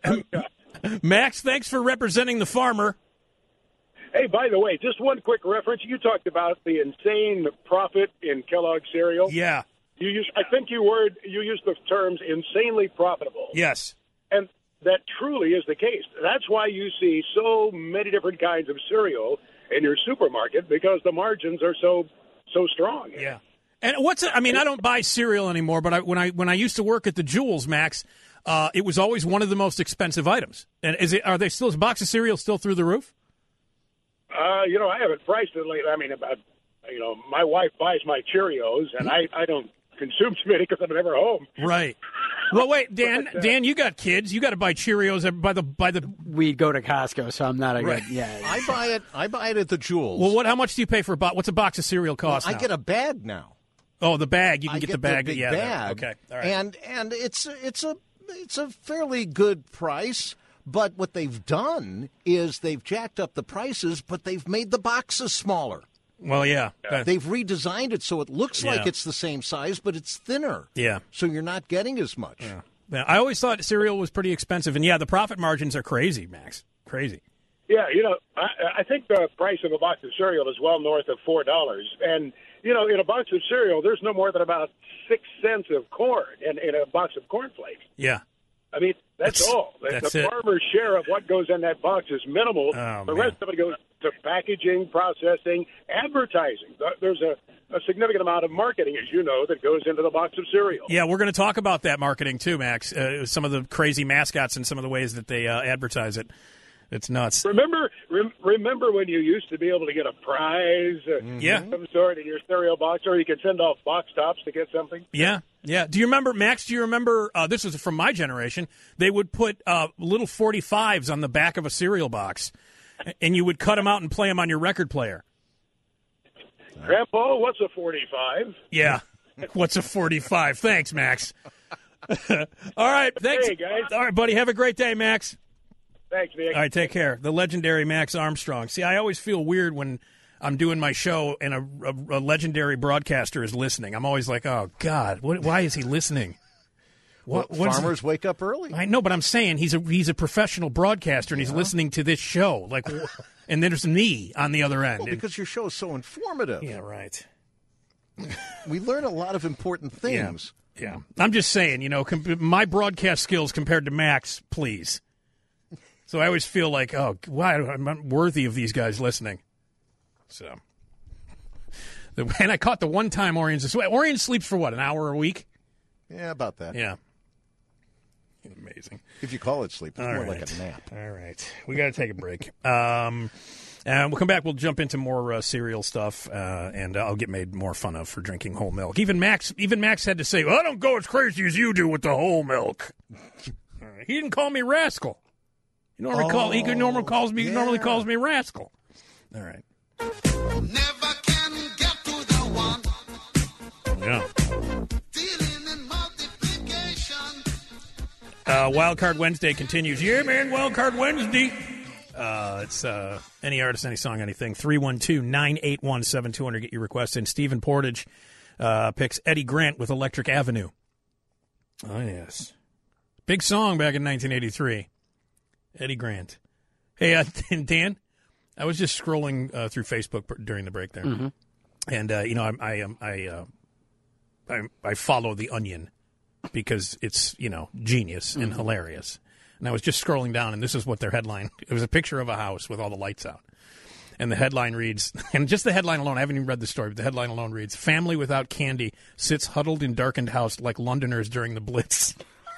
Max, thanks for representing the farmer. Hey, by the way, just one quick reference. You talked about the insane profit in Kellogg cereal. Yeah. You use, I think you word you used the terms insanely profitable. Yes. And that truly is the case. That's why you see so many different kinds of cereal in your supermarket, because the margins are so so strong. Yeah. And what's it, I mean, I don't buy cereal anymore, but I, when I when I used to work at the Jewels, Max, uh, it was always one of the most expensive items. And is it are they still is a box of cereal still through the roof? Uh, you know, I haven't priced it lately. I mean, about, you know, my wife buys my Cheerios, and I, I don't consume too many because I'm never home. Right. Well, wait, Dan. but, uh, Dan, you got kids. You got to buy Cheerios by the by the. We go to Costco, so I'm not a right. good. Yeah. I buy it. I buy it at the Jewels. Well, what? How much do you pay for a box? What's a box of cereal cost? Well, I now? get a bag now. Oh, the bag. You can I get, get the bag. The big yeah. bag. Okay. All right. And and it's it's a it's a fairly good price. But what they've done is they've jacked up the prices, but they've made the boxes smaller. Well, yeah. yeah. They've redesigned it so it looks yeah. like it's the same size, but it's thinner. Yeah. So you're not getting as much. Yeah. yeah. I always thought cereal was pretty expensive. And, yeah, the profit margins are crazy, Max. Crazy. Yeah, you know, I, I think the price of a box of cereal is well north of four dollars. And, you know, in a box of cereal, there's no more than about six cents of corn in, in a box of cornflakes. Yeah. I mean, that's, that's all. That's the it. farmer's share of what goes in that box is minimal. Oh, the man. rest of it goes to packaging, processing, advertising. There's a, a significant amount of marketing, as you know, that goes into the box of cereal. Yeah, we're going to talk about that marketing too, Max. Uh, some of the crazy mascots and some of the ways that they uh, advertise it. It's nuts. Remember, rem- remember when you used to be able to get a prize, uh, yeah, some sort in your cereal box, or you could send off box tops to get something. Yeah, yeah. Do you remember, Max? Do you remember? Uh, this was from my generation. They would put uh, little forty-fives on the back of a cereal box, and you would cut them out and play them on your record player. Grandpa, what's a forty-five? Yeah, what's a forty-five? Thanks, Max. All right, thanks. Hey, guys. All right, buddy. Have a great day, Max. Thanks, Nick. All right, take care. The legendary Max Armstrong. See, I always feel weird when I'm doing my show and a, a, a legendary broadcaster is listening. I'm always like, oh, God, what, why is he listening? What, well, farmers wake up early. I know, but I'm saying he's a he's a professional broadcaster and yeah. he's listening to this show. Like, and there's me on the other end. Well, because your show is so informative. Yeah, right. We learn a lot of important things. Yeah, yeah. I'm just saying, you know, com- my broadcast skills compared to Max, please. So I always feel like, oh, why I'm not worthy of these guys listening. So, and I caught the one time Orion's. Orion sleeps for what, an hour a week? Yeah, about that. Yeah. Amazing. If you call it sleep, it's All more right. like a nap. All right. We got to take a break. um, and we'll come back. We'll jump into more uh, cereal stuff, uh, and I'll get made more fun of for drinking whole milk. Even Max, even Max had to say, well, I don't go as crazy as you do with the whole milk. He didn't call me rascal. He normally, Oh, call, he normally calls me yeah. normally calls me rascal. All right. Never can get to the one. Yeah. Dealing in multiplication. Uh, Wild Card Wednesday continues. Yeah, man, Wild Card Wednesday. Uh, it's uh, any artist, any song, anything. three one two, nine eight one, seven two zero zero. Get your request in. Stephen Portage uh, picks Eddie Grant with Electric Avenue. Oh, yes. Big song back in nineteen eighty-three. Eddie Grant. Hey, uh, Dan, I was just scrolling uh, through Facebook during the break there. Mm-hmm. And, uh, you know, I I, um, I, uh, I I follow The Onion because it's, you know, genius and mm-hmm. hilarious. And I was just scrolling down, and this is what their headline. It was a picture of a house with all the lights out. And the headline reads, and just the headline alone, I haven't even read the story, but the headline alone reads, Family without candy sits huddled in darkened house like Londoners during the Blitz.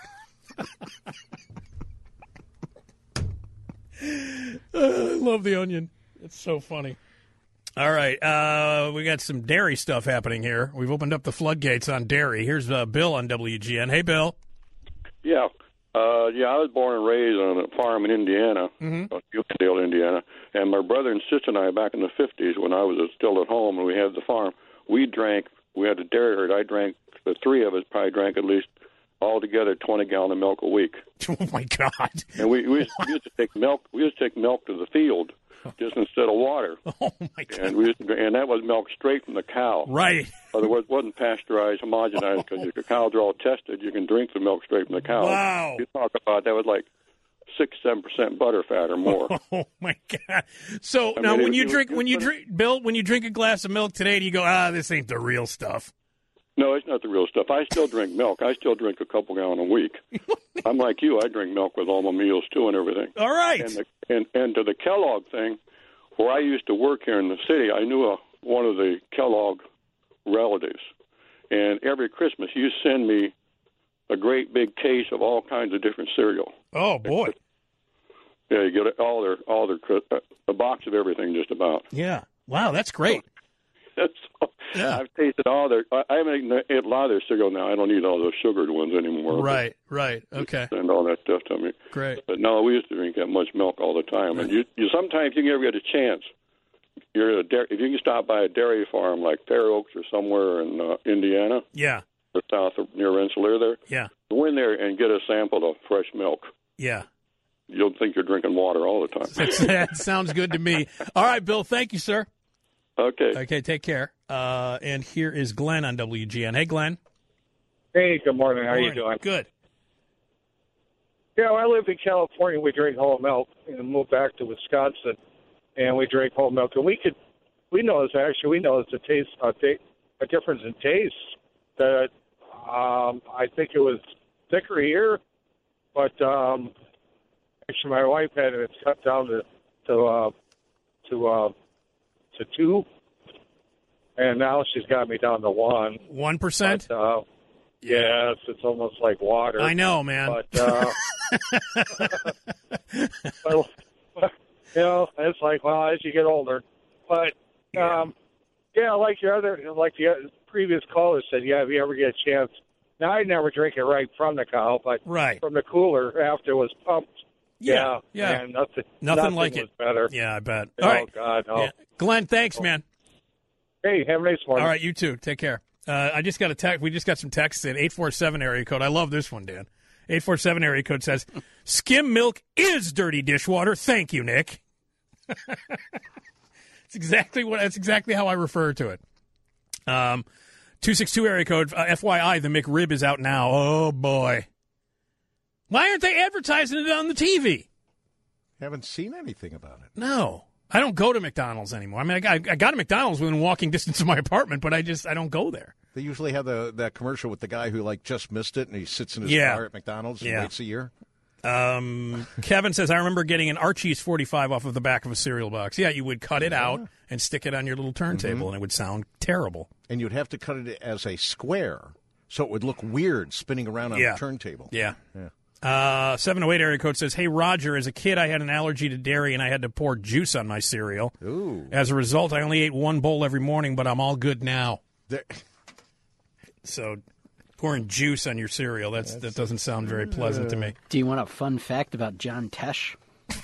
I love The Onion. It's so funny. All right. Uh, we got some dairy stuff happening here. We've opened up the floodgates on dairy. Here's uh, Bill on W G N. Hey, Bill. Yeah. Uh, yeah, I was born and raised on a farm in Indiana, mm-hmm. Ukendale, Indiana. And my brother and sister and I, back in the fifties, when I was still at home and we had the farm, we drank, we had a dairy herd. I drank, the three of us probably drank at least altogether twenty gallon of milk a week. Oh, my God. And we, we, used, we used to take milk, we used to take milk to the field just instead of water. Oh, my God. And, we used to, and that was milk straight from the cow. Right. In other words, it wasn't pasteurized, homogenized, because if your cows are all tested, you can drink the milk straight from the cow. Wow. You talk about that was like six, seven percent butter fat or more. Oh my God! So I now, mean, when it, you it, drink, it, when you it, drink, Bill, when you drink a glass of milk today, do you go, ah, this ain't the real stuff? No, it's not the real stuff. I still drink milk. I still drink a couple gallon a week. I'm like you. I drink milk with all my meals too and everything. All right. And the, and and to the Kellogg thing, where I used to work here in the city, I knew a, one of the Kellogg relatives. And every Christmas, you send me a great big case of all kinds of different cereal. Oh boy! Yeah, you get all their all their a box of everything, just about. Yeah. Wow, that's great. That's yeah. I've tasted all their. I haven't eaten a lot of their cereal now. I don't eat all those sugared ones anymore. Right. Right. Okay. Send all that stuff to me. Great. But no, we used to drink that much milk all the time, and you, you sometimes you never get a chance. You're at a dairy, if you can stop by a dairy farm like Fair Oaks or somewhere in uh, Indiana, yeah, or south of near Rensselaer, there, yeah, go in there and get a sample of fresh milk. Yeah, you'll think you're drinking water all the time. That sounds good to me. All right, Bill, thank you, sir. Okay. Okay, take care. Uh, and here is Glenn on W G N. Hey, Glenn. Hey, good morning. How Good are you doing? Good. Yeah, I lived in California. We drank whole milk and moved back to Wisconsin, and we drank whole milk. And we could, we noticed actually, we noticed a taste, a, a difference in taste. That um, I think it was thicker here, but um, actually, my wife had it cut down to to uh, to uh, to two, and now she's got me down to one. One percent. Uh, yes, it's almost like water. I know, man. But, uh, but you know, it's like, well, as you get older. But um, yeah, like your other, like the previous caller said, yeah, if you ever get a chance. Now I never drink it right from the cow, but right. from the cooler after it was pumped. Yeah, yeah, yeah. And nothing, nothing, nothing like was it. Better. Yeah, I bet. Oh, All right, God, no. Yeah. Glenn, thanks, man. Hey, have a nice morning. All right, you too. Take care. Uh, I just got a text. We just got some texts in eight four seven area code. I love this one, Dan. eight four seven area code says, "Skim milk is dirty dishwater." Thank you, Nick. It's exactly what. That's exactly how I refer to it. Um, two six two area code. Uh, F Y I, the McRib is out now. Oh boy. Why aren't they advertising it on the T V? Haven't seen anything about it. No. I don't go to McDonald's anymore. I mean, I got, I got a McDonald's within walking distance of my apartment, but I just I don't go there. They usually have the that commercial with the guy who like just missed it and he sits in his yeah. car at McDonald's and yeah. waits a year. Um, Kevin says, I remember getting an Archie's forty-five off of the back of a cereal box. Yeah, you would cut it yeah. out and stick it on your little turntable, mm-hmm. and it would sound terrible. And you'd have to cut it as a square, so it would look weird spinning around on yeah. a turntable. Yeah. Yeah. Uh, seven oh eight area code says, hey, Roger, as a kid, I had an allergy to dairy, and I had to pour juice on my cereal. Ooh. As a result, I only ate one bowl every morning, but I'm all good now. There. So pouring juice on your cereal, that's, that's that doesn't sound very pleasant uh, to me. Do you want a fun fact about John Tesh?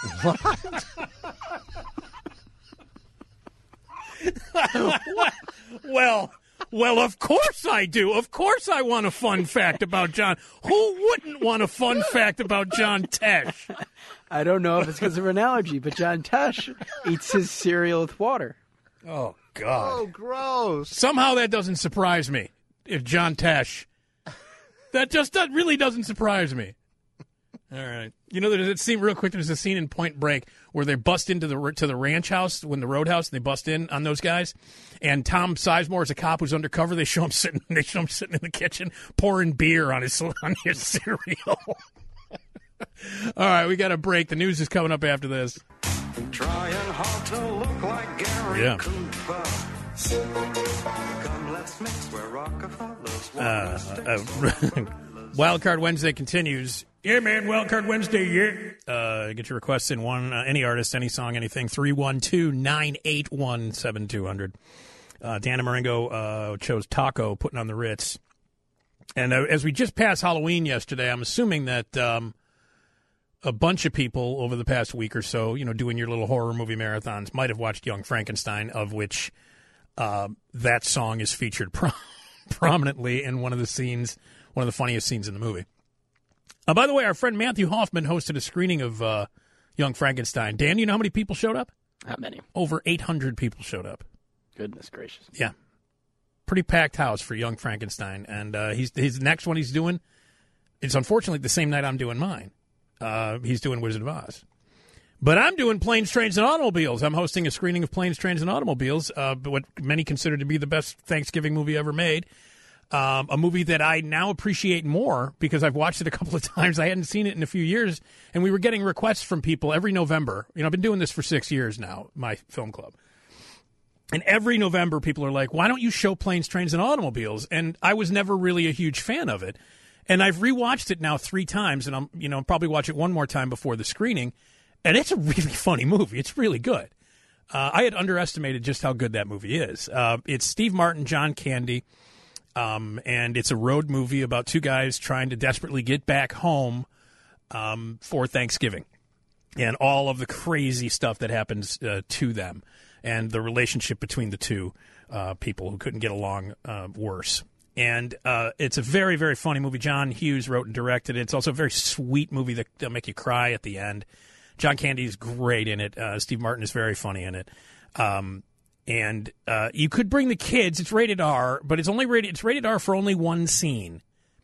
well, well, of course I do. Of course I want a fun fact about John. Who wouldn't want a fun fact about John Tesh? I don't know if it's because of an allergy, but John Tesh eats his cereal with water. Oh, God. Oh, gross. Somehow that doesn't surprise me. If John Tesh, that just that really doesn't surprise me. All right. You know, there's a scene, real quick, there's a scene in Point Break where they bust into the to the ranch house, when the roadhouse, and they bust in on those guys. And Tom Sizemore is a cop who's undercover. They show him sitting They show him sitting in the kitchen pouring beer on his, on his cereal. All right, we got a break. The news is coming up after this. Trying hard to look like Gary Yeah. Cooper. Come, let's mix where Rockefellers Uh, uh, Wild Card Wednesday continues. Yeah, man, Wild Card Wednesday, yeah. Uh, get your requests in one, uh, any artist, any song, anything, three one two, nine eight one, seven two zero zero. Uh, Dana Marengo uh, chose Taco, putting on the Ritz. And uh, as we just passed Halloween yesterday, I'm assuming that um, a bunch of people over the past week or so, you know, doing your little horror movie marathons, might have watched Young Frankenstein, of which uh, that song is featured pro- prominently in one of the scenes, one of the funniest scenes in the movie. Uh, by the way, our friend Matthew Hoffman hosted a screening of uh, Young Frankenstein. Dan, you know how many people showed up? How many? Over eight hundred people showed up. Goodness gracious. Yeah. Pretty packed house for Young Frankenstein. And uh, he's his next one he's doing, it's unfortunately the same night I'm doing mine. Uh, he's doing Wizard of Oz. But I'm doing Planes, Trains, and Automobiles. I'm hosting a screening of Planes, Trains, and Automobiles, uh, what many consider to be the best Thanksgiving movie ever made. Um, a movie that I now appreciate more because I've watched it a couple of times. I hadn't seen it in a few years, and we were getting requests from people every November. You know, I've been doing this for six years now, my film club. And every November, people are like, why don't you show Planes, Trains, and Automobiles? And I was never really a huge fan of it. And I've rewatched it now three times, and I'm, you know, I'll probably watch it one more time before the screening. And it's a really funny movie. It's really good. Uh, I had underestimated just how good that movie is. Uh, it's Steve Martin, John Candy. Um, and it's a road movie about two guys trying to desperately get back home um, for Thanksgiving and all of the crazy stuff that happens uh, to them and the relationship between the two uh, people who couldn't get along uh, worse. And uh, it's a very, very funny movie. John Hughes wrote and directed it. It's also a very sweet movie that, that'll make you cry at the end. John Candy is great in it. Uh, Steve Martin is very funny in it. Um And uh, you could bring the kids. It's rated R, but it's only rated. It's rated R for only one scene.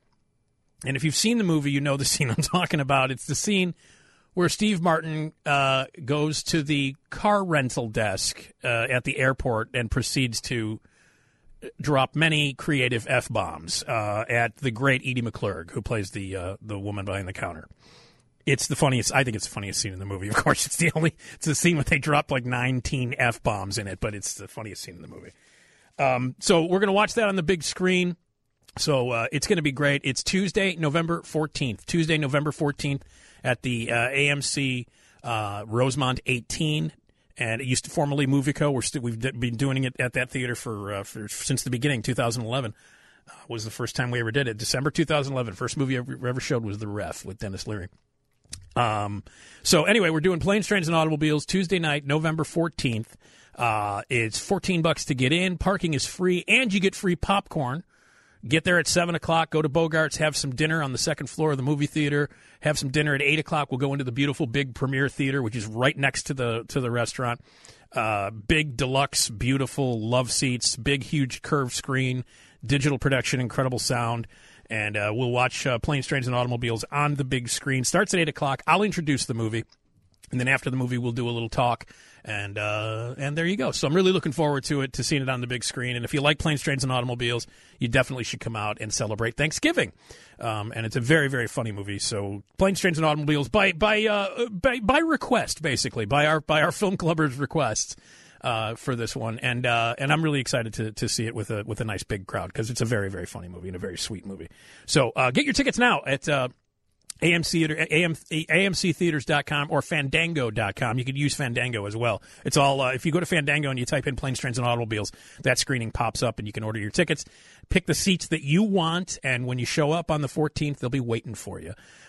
And if you've seen the movie, you know the scene I'm talking about. It's the scene where Steve Martin uh, goes to the car rental desk uh, at the airport and proceeds to drop many creative F-bombs uh, at the great Edie McClurg, who plays the uh, the woman behind the counter. It's the funniest. I think it's the funniest scene in the movie. Of course, it's the only. It's the scene where they drop like nineteen F bombs in it, but it's the funniest scene in the movie. Um, so we're gonna watch that on the big screen. So uh, it's gonna be great. It's Tuesday, November fourteenth. Tuesday, November fourteenth at the uh, A M C uh, Rosemont eighteen, and it used to formerly Movico. We're st- we've d- been doing it at that theater for, uh, for since the beginning. two thousand eleven uh, was the first time we ever did it. December two thousand eleven. First movie I ever, ever showed was The Ref with Dennis Leary. Um, so anyway, we're doing Planes, Trains, and Automobiles Tuesday night, November fourteenth. Uh, it's fourteen bucks to get in. Parking is free, and you get free popcorn. Get there at seven o'clock. Go to Bogart's, have some dinner on the second floor of the movie theater. Have some dinner at eight o'clock. We'll go into the beautiful big Premiere Theater, which is right next to the to the restaurant. Uh, big, deluxe, beautiful love seats, big, huge curved screen, digital production, incredible sound. And uh, we'll watch uh, Planes, Trains, and Automobiles on the big screen. Starts at eight o'clock. I'll introduce the movie. And then after the movie, we'll do a little talk. And uh, and there you go. So I'm really looking forward to it, to seeing it on the big screen. And if you like Planes, Trains, and Automobiles, you definitely should come out and celebrate Thanksgiving. Um, and it's a very, very funny movie. So Planes, Trains, and Automobiles by by uh, by, by request, basically, by our by our film clubbers' requests. Uh, for this one, and uh, and I'm really excited to to see it with a with a nice big crowd because it's a very, very funny movie and a very sweet movie. So uh, get your tickets now at uh, A M C A M, A M C theaters dot com or Fandango dot com. You could use Fandango as well. It's all uh, if you go to Fandango and you type in Planes, Trains, and Automobiles, that screening pops up and you can order your tickets. Pick the seats that you want, and when you show up on the fourteenth, they'll be waiting for you.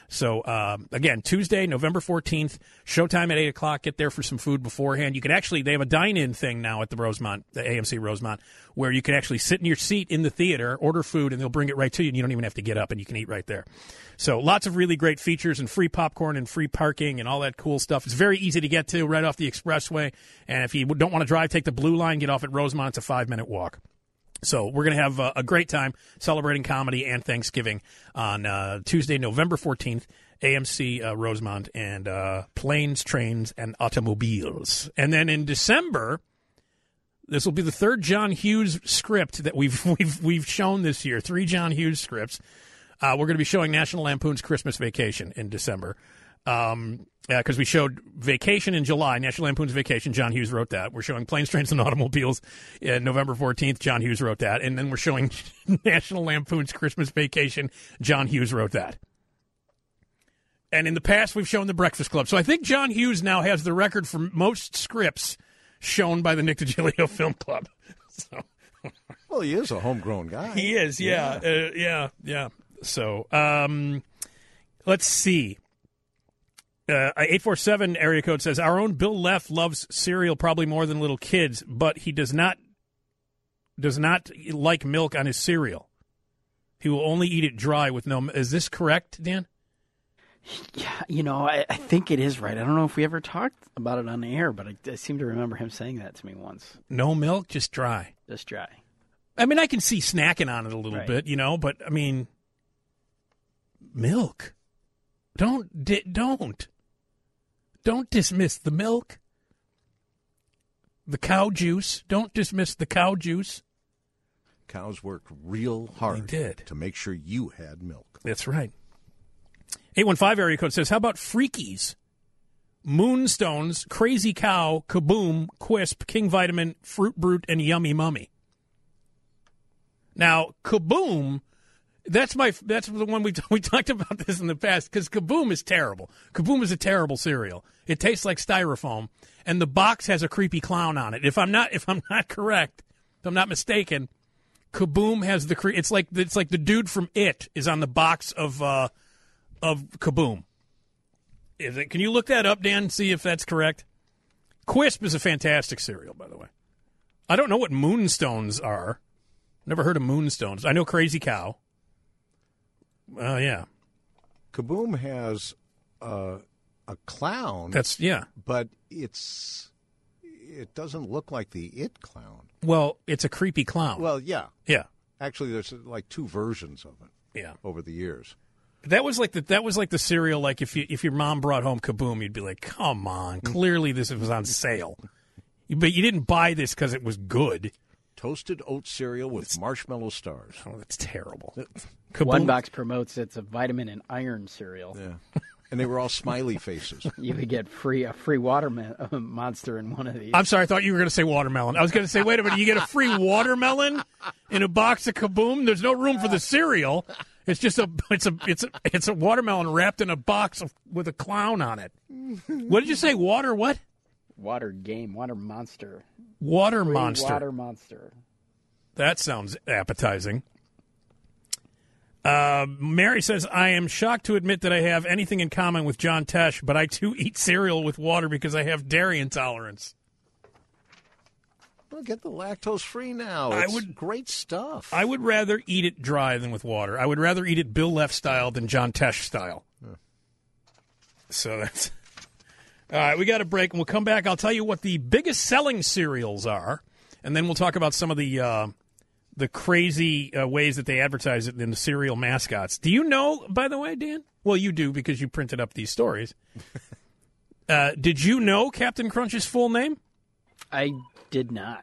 So, um, again, Tuesday, November fourteenth, showtime at eight o'clock. Get there for some food beforehand. You can actually, they have a dine-in thing now at the Rosemont, the A M C Rosemont, where you can actually sit in your seat in the theater, order food, and they'll bring it right to you, and you don't even have to get up, and you can eat right there. So lots of really great features and free popcorn and free parking and all that cool stuff. It's very easy to get to right off the expressway. And if you don't want to drive, take the Blue Line, get off at Rosemont. It's a five-minute walk. So we're going to have uh, a great time celebrating comedy and Thanksgiving on uh, Tuesday, November fourteenth, A M C uh, Rosemont and uh, Planes, Trains, and Automobiles. And then in December, this will be the third John Hughes script that we've we've we've shown this year. Three John Hughes scripts. Uh, we're going to be showing National Lampoon's Christmas Vacation in December. Um, because we showed Vacation in July, National Lampoon's Vacation. John Hughes wrote that. We're showing Planes, Trains, and Automobiles uh, November fourteenth. John Hughes wrote that. And then we're showing National Lampoon's Christmas Vacation. John Hughes wrote that. And in the past, we've shown The Breakfast Club. So I think John Hughes now has the record for most scripts shown by the Nick DiGilio Film Club. So, well, he is a homegrown guy. He is, yeah. Yeah, uh, yeah, yeah. So um, let's see. Uh, eight four seven area code says, our own Bill Leff loves cereal probably more than little kids, but he does not does not like milk on his cereal. He will only eat it dry with no... Is this correct, Dan? Yeah, you know, I, I think it is right. I don't know if we ever talked about it on the air, but I, I seem to remember him saying that to me once. No milk, just dry. Just dry. I mean, I can see snacking on it a little Right. bit, you know, but, I mean, milk. Don't, di- don't. Don't dismiss the milk. The cow juice. Don't dismiss the cow juice. Cows worked real hard They did. to make sure you had milk. That's right. eight one five area code says, how about Freakies? Moonstones, Crazy Cow, Kaboom, Quisp, King Vitamin, Fruit Brute, and Yummy Mummy. Now, Kaboom, that's my that's the one we we talked about this in the past because Kaboom is terrible. Kaboom is a terrible cereal. It tastes like styrofoam, and the box has a creepy clown on it. If I'm not if I'm not correct, if I'm not mistaken, Kaboom has the cre- it's like it's like the dude from It is on the box of uh, of Kaboom. Is it? Can you look that up, Dan? See if that's correct. Quisp is a fantastic cereal, by the way. I don't know what Moonstones are. Never heard of Moonstones. I know Crazy Cow. Oh, uh, yeah. Kaboom has uh, a clown. That's, yeah. But it's it doesn't look like the It clown. Well, it's a creepy clown. Well, yeah. Yeah. Actually, there's like two versions of it. Yeah. Over the years. That was like the that was like the cereal. Like if you if your mom brought home Kaboom, you'd be like, "Come on, clearly this was on sale." But you didn't buy this because it was good. Toasted oat cereal with it's, marshmallow stars. Oh, that's terrible. Kaboom. One Box promotes it's a vitamin and iron cereal. Yeah, and they were all smiley faces. You could get free a free watermelon uh, monster in one of these. I'm sorry, I thought you were going to say watermelon. I was going to say, wait a minute, you get a free watermelon in a box of Kaboom? There's no room for the cereal. It's just a it's a it's a it's a watermelon wrapped in a box of, with a clown on it. What did you say? Water what? Water game, water monster. Water Free monster. Water monster. That sounds appetizing. Uh, Mary says, I am shocked to admit that I have anything in common with John Tesh, but I too eat cereal with water because I have dairy intolerance. Well, get the lactose free now. I It's would great stuff. I would rather eat it dry than with water. I would rather eat it Bill Leff style than John Tesh style. Yeah. So that's all right. We got a break, and we'll come back. I'll tell you what the biggest selling cereals are, and then we'll talk about some of the uh, the crazy uh, ways that they advertise it in the cereal mascots. Do you know, by the way, Dan? Well, you do because you printed up these stories. uh, did you know Captain Crunch's full name? I did not.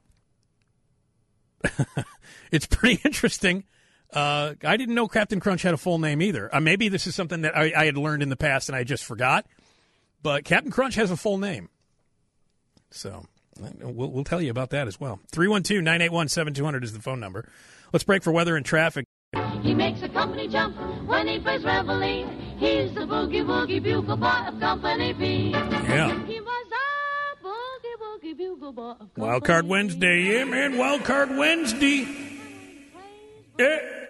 It's pretty interesting. Uh, I didn't know Captain Crunch had a full name either. Uh, maybe this is something that I, I had learned in the past and I just forgot. But Captain Crunch has a full name. So we'll, we'll tell you about that as well. three one two, nine eight one, seven two zero zero is the phone number. Let's break for weather and traffic. He makes a company jump when he plays reveille. He's the boogie woogie bugle boy of Company B. Yeah. He was a boogie woogie bugle boy of Company Wild Card Wednesday, yeah, man. Wild Card Wednesday. Yeah.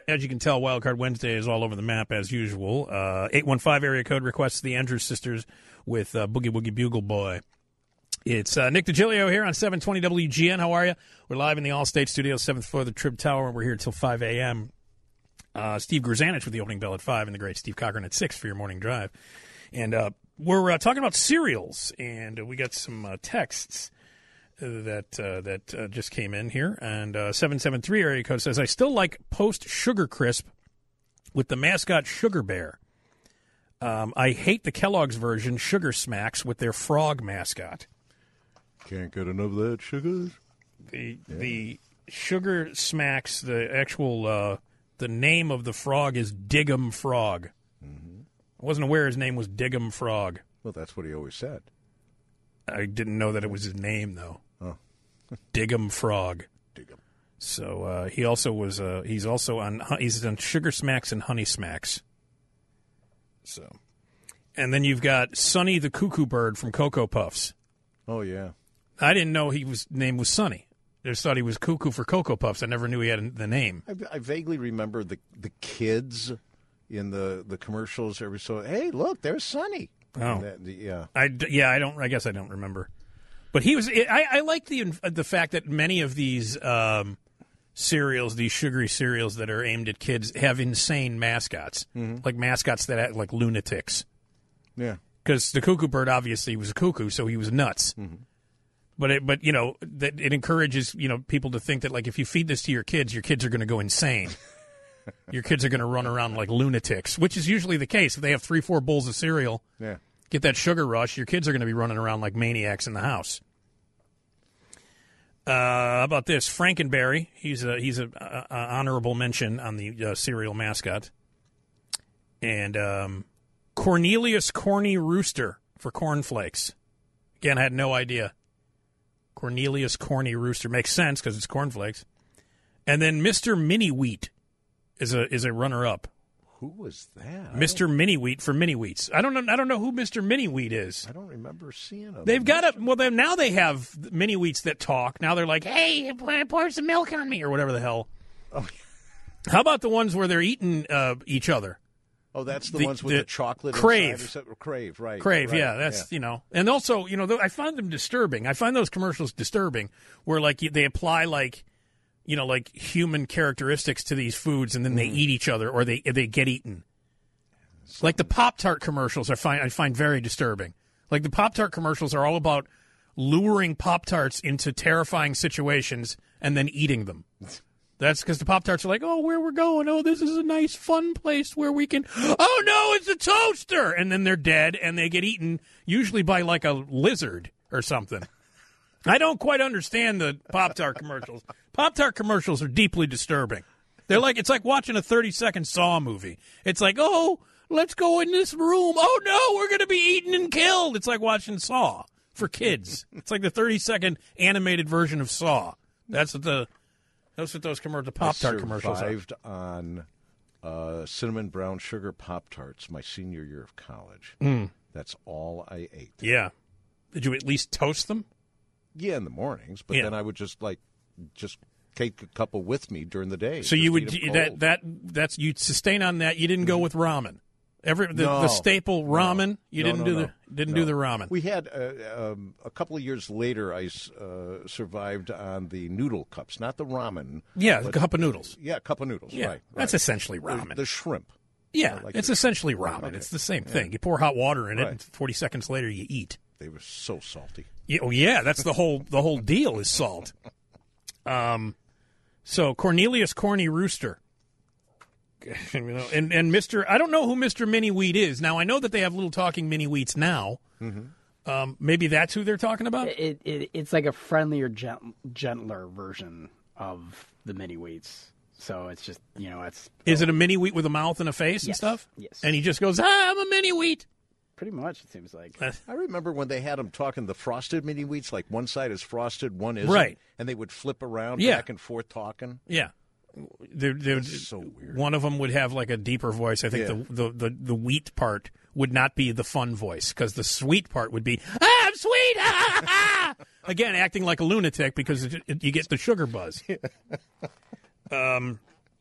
as you can tell, Wildcard Wednesday is all over the map as usual. Uh, eight one five area code requests the Andrews Sisters with uh, Boogie Woogie Bugle Boy. It's uh, Nick DiGilio here on seven twenty W G N. How are you? We're live in the Allstate Studios, seventh floor of the Trib Tower, and we're here until five a.m. Uh, Steve Grzanich with the opening bell at five, and the great Steve Cochran at six for your morning drive. And uh, we're uh, talking about cereals, and uh, we got some uh, texts that uh, that uh, just came in here. And uh, seven seven three area code says, I still like Post Sugar Crisp with the mascot Sugar Bear. Um, I hate the Kellogg's version, Sugar Smacks, with their frog mascot. Can't get enough of that, sugars. The yeah. the Sugar Smacks, the actual uh, the name of the frog is Diggum Frog. Mm-hmm. I wasn't aware his name was Diggum Frog. Well, that's what he always said. I didn't know that it was his name though. Oh, Diggum Frog. Diggum. So uh, he also was. Uh, he's also on. He's on Sugar Smacks and Honey Smacks. So, and then you've got Sonny the Cuckoo Bird from Cocoa Puffs. Oh yeah. I didn't know he was name was Sonny. I just thought he was Cuckoo for Cocoa Puffs. I never knew he had the name. I, I vaguely remember the the kids in the, the commercials every so. Hey, look, there's Sonny. Oh, that, the, yeah. I yeah, I don't. I guess I don't remember. But he was. I, I like the the fact that many of these um, cereals, these sugary cereals that are aimed at kids, have insane mascots, mm-hmm. like mascots that act like lunatics. Yeah, because the Cuckoo Bird obviously was a cuckoo, so he was nuts. Mm-hmm. But it, but you know that it encourages you know people to think that like if you feed this to your kids, your kids are going to go insane. Your kids are going to run around like lunatics, which is usually the case. If they have three, four bowls of cereal, yeah. get that sugar rush, your kids are going to be running around like maniacs in the house. Uh, how about this? Frankenberry. He's a he's a, a, a honorable mention on the uh, cereal mascot. And um, Cornelius Corny Rooster for cornflakes. Again, I had no idea. Cornelius Corny Rooster makes sense because it's cornflakes. And then Mister Mini Wheat is a is a runner up. Who was that? Mister Mini Wheat for Mini Wheats. I don't know. I don't know who Mister Mini Wheat is. I don't remember seeing him. They've got a well. Then now they have Mini Wheats that talk. Now they're like, "Hey, pour some milk on me," or whatever the hell. Oh. How about the ones where they're eating uh, each other? Oh, that's the, the ones with the the chocolate. Crave, inside. Crave, right? Crave, right, yeah. That's yeah. you know, and also you know, I find them disturbing. I find those commercials disturbing, where like they apply like. You know, like human characteristics to these foods, and then they mm. eat each other, or they they get eaten. Something. Like the Pop-Tart commercials, I find I find very disturbing. Like the Pop-Tart commercials are all about luring Pop-Tarts into terrifying situations and then eating them. That's because the Pop-Tarts are like, oh, where we're going? Oh, this is a nice, fun place where we can. Oh no, it's a toaster, and then they're dead and they get eaten, usually by like a lizard or something. I don't quite understand the Pop-Tart commercials. Pop-Tart commercials are deeply disturbing. They're like it's like watching a thirty-second Saw movie. It's like, oh, let's go in this room. Oh, no, we're going to be eaten and killed. It's like watching Saw for kids. It's like the thirty-second animated version of Saw. That's what the that's what those commer- the Pop-Tart commercials are. I survived on uh, cinnamon brown sugar Pop-Tarts my senior year of college. Mm. That's all I ate. Yeah. Did you at least toast them? Yeah, in the mornings, but yeah. then I would just like just take a couple with me during the day. So you would that that that's you'd sustain on that. You didn't go with ramen. Every the, no, the staple ramen. No, you no, didn't no, do no, the didn't no. do the ramen. We had uh, um, a couple of years later. I uh, survived on the noodle cups, not the ramen. Yeah, but, a cup of noodles. Yeah, a cup of noodles. Yeah, right, that's right. essentially ramen. The, the shrimp. Yeah, like it's essentially ramen. Okay. It's the same thing. Yeah. You pour hot water in right. it, and forty seconds later you eat. They were so salty. Yeah, oh yeah, that's the whole the whole deal is salt. Um, so Cornelius Corny Rooster, you know, and and Mister I don't know who Mister Mini Wheat is. Now I know that they have little talking mini wheats now. Mm-hmm. Um, maybe that's who they're talking about. It, it it's like a friendlier, gent, gentler version of the mini wheats. So it's just you know it's. Is it a mini wheat with a mouth and a face yes, and stuff? Yes. And he just goes, ah, I'm a mini wheat. Pretty much, it seems like. I remember when they had them talking the frosted mini wheats, like one side is frosted, one isn't. Right. And they would flip around Yeah. back and forth talking. Yeah. They're, they're, so weird. One of them would have like a deeper voice. I think Yeah. the, the, the, the wheat part would not be the fun voice because the sweet part would be, ah, I'm sweet. Ah, ah. Again, acting like a lunatic because it, it, you get the sugar buzz. um.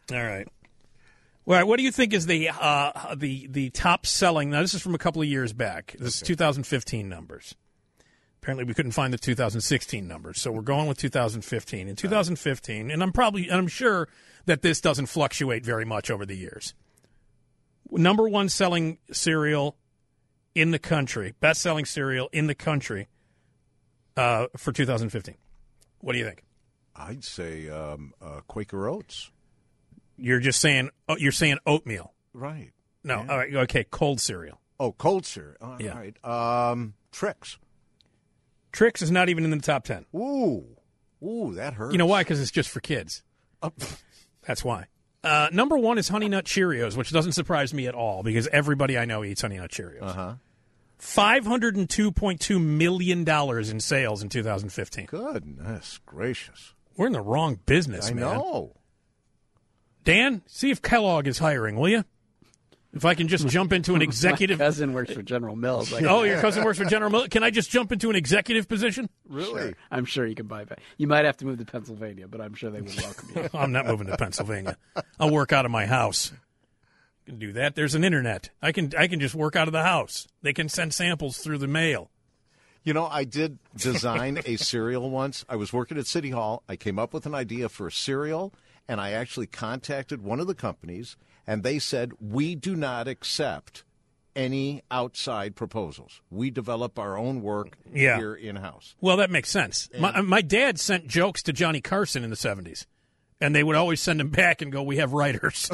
All right. Well, what do you think is the uh, the the top selling? Now, this is from a couple of years back. This Okay. is twenty fifteen numbers. Apparently, we couldn't find the two thousand sixteen numbers, so we're going with two thousand fifteen. In two thousand fifteen, and I'm probably, and I'm sure that this doesn't fluctuate very much over the years. Number one selling cereal in the country, best selling cereal in the country uh, for two thousand fifteen. What do you think? I'd say um, uh, Quaker Oats. You're just saying, oh, you're saying oatmeal. Right. No, Yeah. all right, okay, cold cereal. Oh, cold cereal. All Yeah. right. Um, Trix. Trix is not even in the top ten. Ooh. Ooh, that hurts. You know why? Because it's just for kids. Uh, That's why. Uh, number one is Honey Nut Cheerios, which doesn't surprise me at all because everybody I know eats Honey Nut Cheerios. uh-huh. five hundred two point two million dollars in sales in two thousand fifteen. Goodness gracious. We're in the wrong business, I man. know. Dan, see if Kellogg is hiring, will you? If I can just jump into an executive. My cousin works for General Mills. Like, Oh, your cousin works for General Mills. Can I just jump into an executive position? Really? I'm sure you can buy back. You might have to move to Pennsylvania, but I'm sure they would welcome you. I'm not moving to Pennsylvania. I'll work out of my house. I can do that. There's an internet. I can I can just work out of the house. They can send samples through the mail. You know, I did design a cereal once. I was working at City Hall. I came up with an idea for a cereal, and I actually contacted one of the companies, and they said, we do not accept any outside proposals. We develop our own work Yeah. here in-house. Well, that makes sense. My, my dad sent jokes to Johnny Carson in the seventies, and they would always send him back and go, we have writers.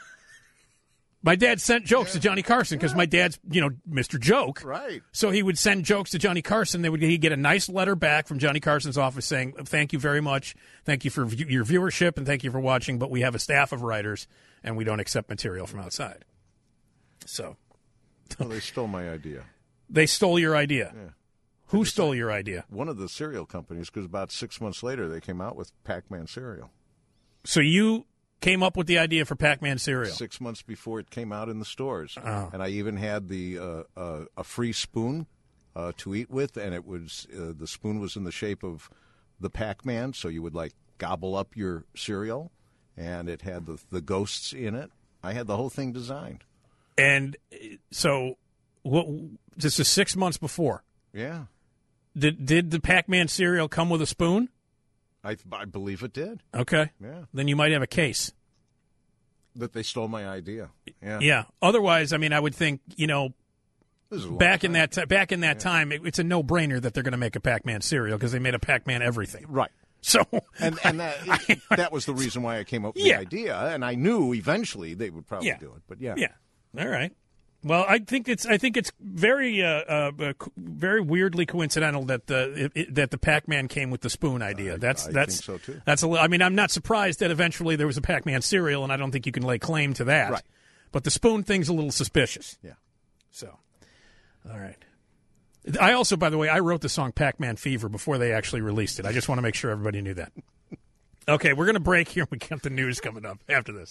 My dad sent jokes to Johnny Carson because my dad's, you know, Mister Joke. Right. So he would send jokes to Johnny Carson. They would he'd get a nice letter back from Johnny Carson's office saying, "Thank you very much. Thank you for v- your viewership and thank you for watching. But we have a staff of writers and we don't accept material from outside." So Well, they stole my idea. they stole your idea. Yeah. Who stole your idea? One of the cereal companies, because about six months later, they came out with Pac-Man cereal. So you came up with the idea for Pac-Man cereal. Six months before it came out in the stores. Oh. And I even had the uh, uh, a free spoon uh, to eat with, and it was uh, the spoon was in the shape of the Pac-Man, so you would like gobble up your cereal, and it had the the ghosts in it. I had the whole thing designed. And uh, so what? This is six months before. Yeah, Did did the Pac-Man cereal come with a spoon? I I believe it did. Okay. Yeah, Then you might have a case. that they stole my idea. Yeah, Yeah. Otherwise, I mean, I would think, you know, This is a long back in time. that t- back in that time, it, it's a no-brainer that they're going to make a Pac-Man cereal because they made a Pac-Man everything. Right. So And and that that was the reason why I came up with Yeah. the idea, and I knew eventually they would probably Yeah. do it. But yeah, yeah. All right. Well, I think it's I think it's very uh, uh, uh, co- very weirdly coincidental that the it, it, that the Pac-Man came with the spoon idea. That's I that's think so, too. That's a li- I mean, I'm not surprised that eventually there was a Pac-Man cereal, and I don't think you can lay claim to that. Right. But the spoon thing's a little suspicious. yeah. So, all right. I also, by the way, I wrote the song Pac-Man Fever before they actually released it. I just want to make sure everybody knew that. Okay, we're going to break here. We got the news coming up after this.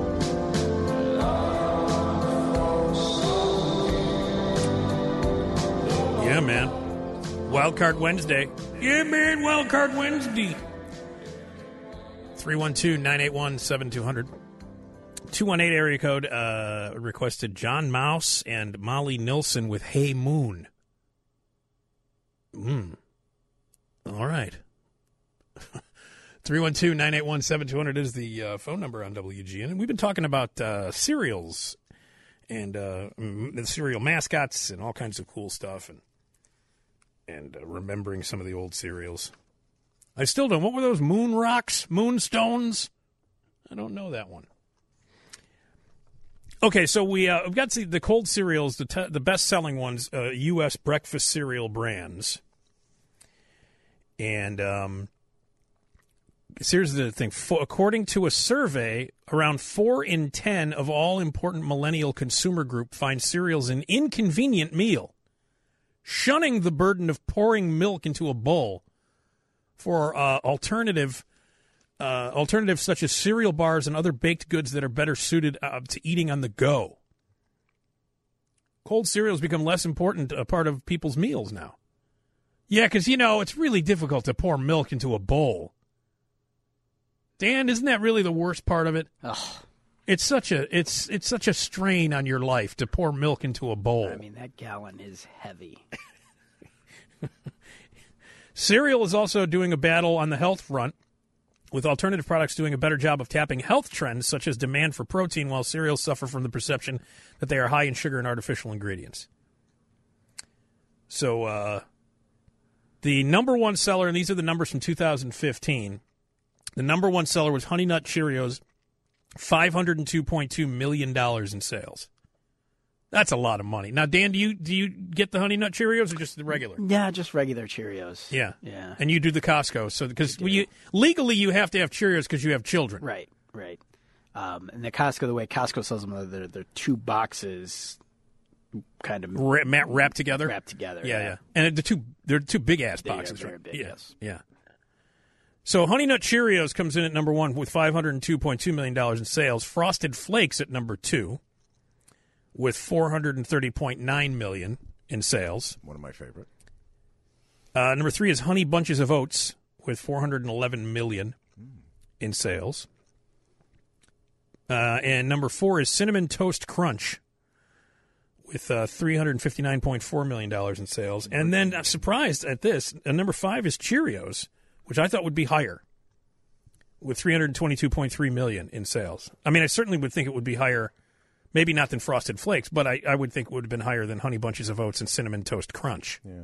Yeah, man. Wild Card Wednesday. Yeah, man, Wild Card Wednesday. three one two, nine eight one, seven two zero zero. two one eight area code uh, requested John Mouse and Molly Nilsson with Hey Moon. Hmm. All right. three one two, nine eight one, seven two zero zero is the uh, phone number on W G N. And we've been talking about uh, cereals and uh, m- the cereal mascots and all kinds of cool stuff and and uh, remembering some of the old cereals. I still don't. What were those? Moon Rocks? Moonstones? I don't know that one. Okay, so we, uh, we've got the, the cold cereals, the, te- the best-selling ones, uh, U S breakfast cereal brands. And um, here's the thing. For, according to a survey, around four in ten of all important millennial consumer group find cereals an inconvenient meal, shunning the burden of pouring milk into a bowl for uh, alternative uh, alternatives such as cereal bars and other baked goods that are better suited uh, to eating on the go. Cold cereals become less important a part of people's meals now. Yeah, because, you know, it's really difficult to pour milk into a bowl. Dan, isn't that really the worst part of it? Ugh. It's such a it's it's such a strain on your life to pour milk into a bowl. I mean, that gallon is heavy. Cereal is also doing a battle on the health front, with alternative products doing a better job of tapping health trends such as demand for protein, while cereals suffer from the perception that they are high in sugar and artificial ingredients. So uh, the number one seller, and these are the numbers from two thousand fifteen, the number one seller was Honey Nut Cheerios, five hundred two point two million dollars in sales. That's a lot of money. Now, Dan, do you do you get the Honey Nut Cheerios or just the regular? Yeah, just regular Cheerios. Yeah, yeah. And you do the Costco, so because you legally you have to have Cheerios because you have children. Right, right. Um, and the Costco, the way Costco sells them, they're, they're two boxes, kind of Ra- wrapped together. Wrapped together. Yeah, yeah. yeah. And they're two they're two big ass They are boxes, very right? big, yeah, yes. yeah. So Honey Nut Cheerios comes in at number one with five hundred two point two million dollars in sales. Frosted Flakes at number two with four hundred thirty point nine million dollars in sales. One of my favorite. Uh, number three is Honey Bunches of Oats with four hundred eleven million dollars in sales. Uh, and number four is Cinnamon Toast Crunch with uh, three hundred fifty-nine point four million dollars in sales. And then I'm surprised at this. Uh, number five is Cheerios, which I thought would be higher, with three hundred twenty-two point three million dollars in sales. I mean, I certainly would think it would be higher, maybe not than Frosted Flakes, but I, I would think it would have been higher than Honey Bunches of Oats and Cinnamon Toast Crunch. Yeah.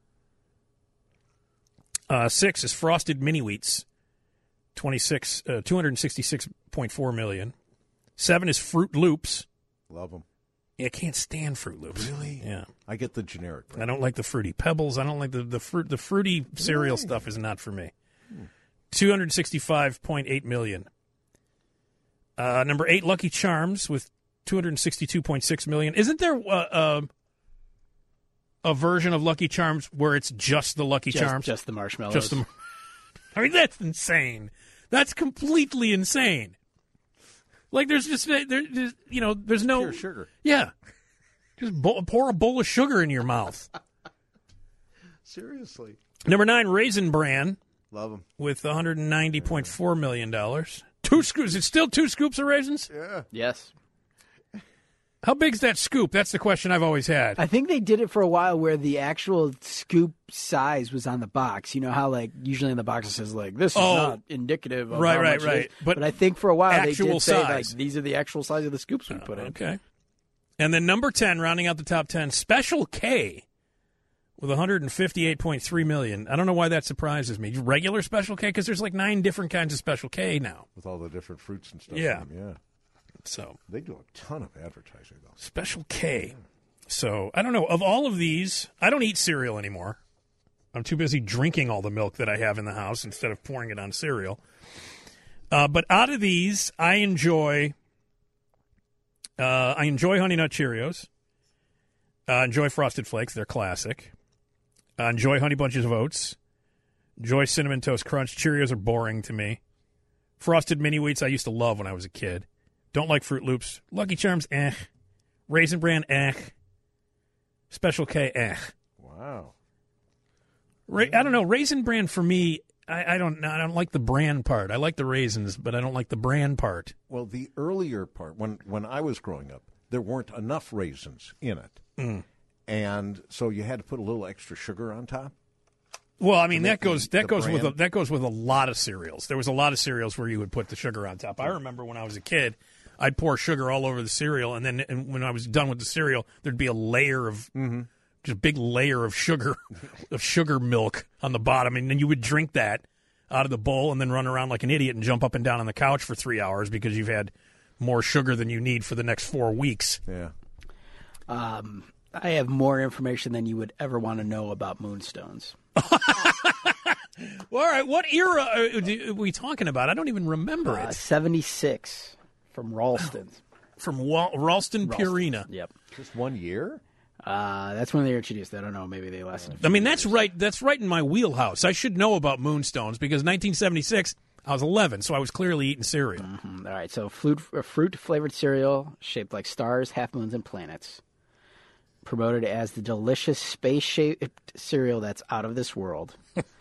Uh, six is Frosted Mini Wheats, twenty-six, uh, two hundred sixty-six point four million dollars. Seven is Fruit Loops. Love them. Yeah, I can't stand Fruit Loops. Really? Yeah. I get the generic. I don't like the Fruity Pebbles. I don't like the, the fruit. The fruity cereal Really? stuff is not for me. Hmm. two hundred sixty-five point eight million dollars. Uh, number eight, Lucky Charms with two hundred sixty-two point six million dollars. Isn't there uh, uh, a version of Lucky Charms where it's just the Lucky Just, Charms? just the marshmallows. Just the. I mean, that's insane. That's completely insane. Like, there's just, there, there's, you know, there's no Pure sugar. Yeah, just bo- pour a bowl of sugar in your mouth. Seriously. Number nine, Raisin Bran Love them. with one hundred ninety point four million dollars. Two scoops. It's still two scoops of raisins? Yeah. Yes. How big's that scoop? That's the question I've always had. I think they did it for a while where the actual scoop size was on the box. You know how, like, usually in the box it says, like, this is Oh. not indicative of Right, how right, much it right. is. But But, I think for a while they actual did say, like, size. these are the actual size of the scoops we put in. Okay. And then number ten, rounding out the top ten, Special K with one hundred fifty-eight point three million dollars. I don't know why that surprises me. Regular Special K? Because there's like nine different kinds of Special K now. With all the different fruits and stuff. Yeah. in them, Yeah. So They do a ton of advertising, though. Special K. So I don't know. Of all of these, I don't eat cereal anymore. I'm too busy drinking all the milk that I have in the house instead of pouring it on cereal. Uh, but out of these, I enjoy uh, I enjoy Honey Nut Cheerios. Uh, enjoy Frosted Flakes. They're classic. Uh, enjoy Honey Bunches of Oats. Enjoy Cinnamon Toast Crunch. Cheerios are boring to me. Frosted Mini Wheats I used to love when I was a kid. Don't like Fruit Loops. Lucky Charms, eh. Raisin Bran, eh. Special K, eh. Wow. Ra- I don't know. Raisin Bran for me, I, I don't. I don't like the bran part. I like the raisins, but I don't like the bran part. Well, the earlier part, when, when I was growing up, there weren't enough raisins in it. Mm. And so you had to put a little extra sugar on top. Well, I mean To that make the- goes that the goes with a, bran? that goes with a lot of cereals. There was a lot of cereals where you would put the sugar on top. I remember when I was a kid, I'd pour sugar all over the cereal, and then and when I was done with the cereal, there'd be a layer of Mm-hmm. just big layer of sugar of sugar milk on the bottom, and then you would drink that out of the bowl, and then run around like an idiot and jump up and down on the couch for three hours because you've had more sugar than you need for the next four weeks. Yeah. Um, I have more information than you would ever want to know about moonstones. Well, all right, what era are do- are we talking about? I don't even remember Uh, it. seventy-six from Ralston. From Wal- Ralston, Purina. Yep. Just one year? Uh, that's when they were introduced. I don't know. Maybe they lasted. a few I mean, that's years. right. That's right in my wheelhouse. I should know about moonstones because nineteen seventy-six, I was eleven, so I was clearly eating cereal. Mm, all right. So, fruit, uh, fruit flavored cereal shaped like stars, half moons, and planets. Promoted as the delicious space shaped cereal that's out of this world.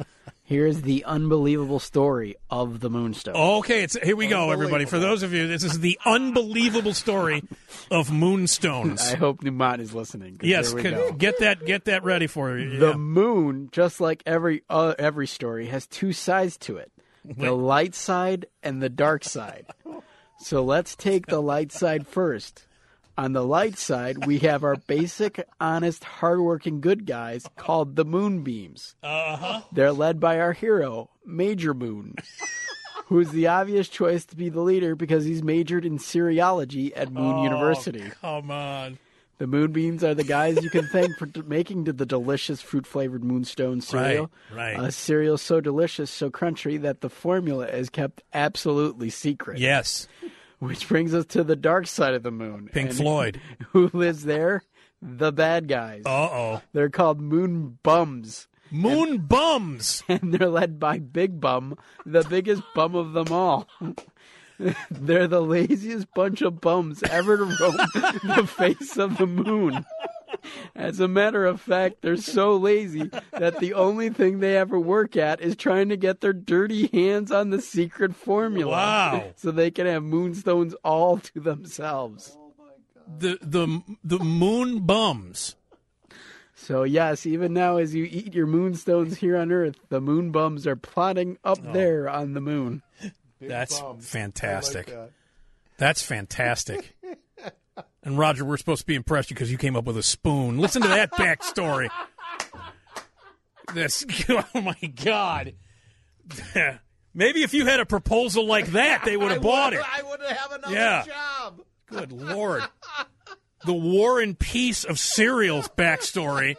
Here's the unbelievable story of the Moonstone. Okay, it's here we go, everybody. For those of you, this is the unbelievable story of Moonstones. I hope Newmont is listening. 'cause Yes, there we could- go. get that get that ready for you. The Yeah. moon, just like every uh, every story, has two sides to it: the light side and the dark side. So let's take the light side first. On the light side, we have our basic, honest, hardworking good guys called the Moonbeams. Uh-huh. They're led by our hero, Major Moon, who's the obvious choice to be the leader because he's majored in cereology at Moon Oh, University. Come on. The Moonbeams are the guys you can thank for d- making the delicious fruit-flavored Moonstone cereal. Right, right. A cereal so delicious, so crunchy that the formula is kept absolutely secret. Yes. Which brings us to the dark side of the moon. Pink And Floyd. Who lives there? The bad guys. Uh-oh. They're called Moon Bums. Moon Bums. And they're led by Big Bum, the biggest bum of them all. They're the laziest bunch of bums ever to roam the face of the moon. As a matter of fact, they're so lazy that the only thing they ever work at is trying to get their dirty hands on the secret formula. Wow. So they can have moonstones all to themselves. The the the Moon Bums. So yes, even now as you eat your moonstones here on Earth, the moon bums are plotting up Oh. there on the moon. That's bums. fantastic. I like that. That's fantastic. And Roger, we're supposed to be impressed because you came up with a spoon. Listen to that backstory. That's oh my God. Maybe if you had a proposal like that, they would have bought it. I would have another Yeah. job. Good Lord. The War and Peace of Cereals backstory.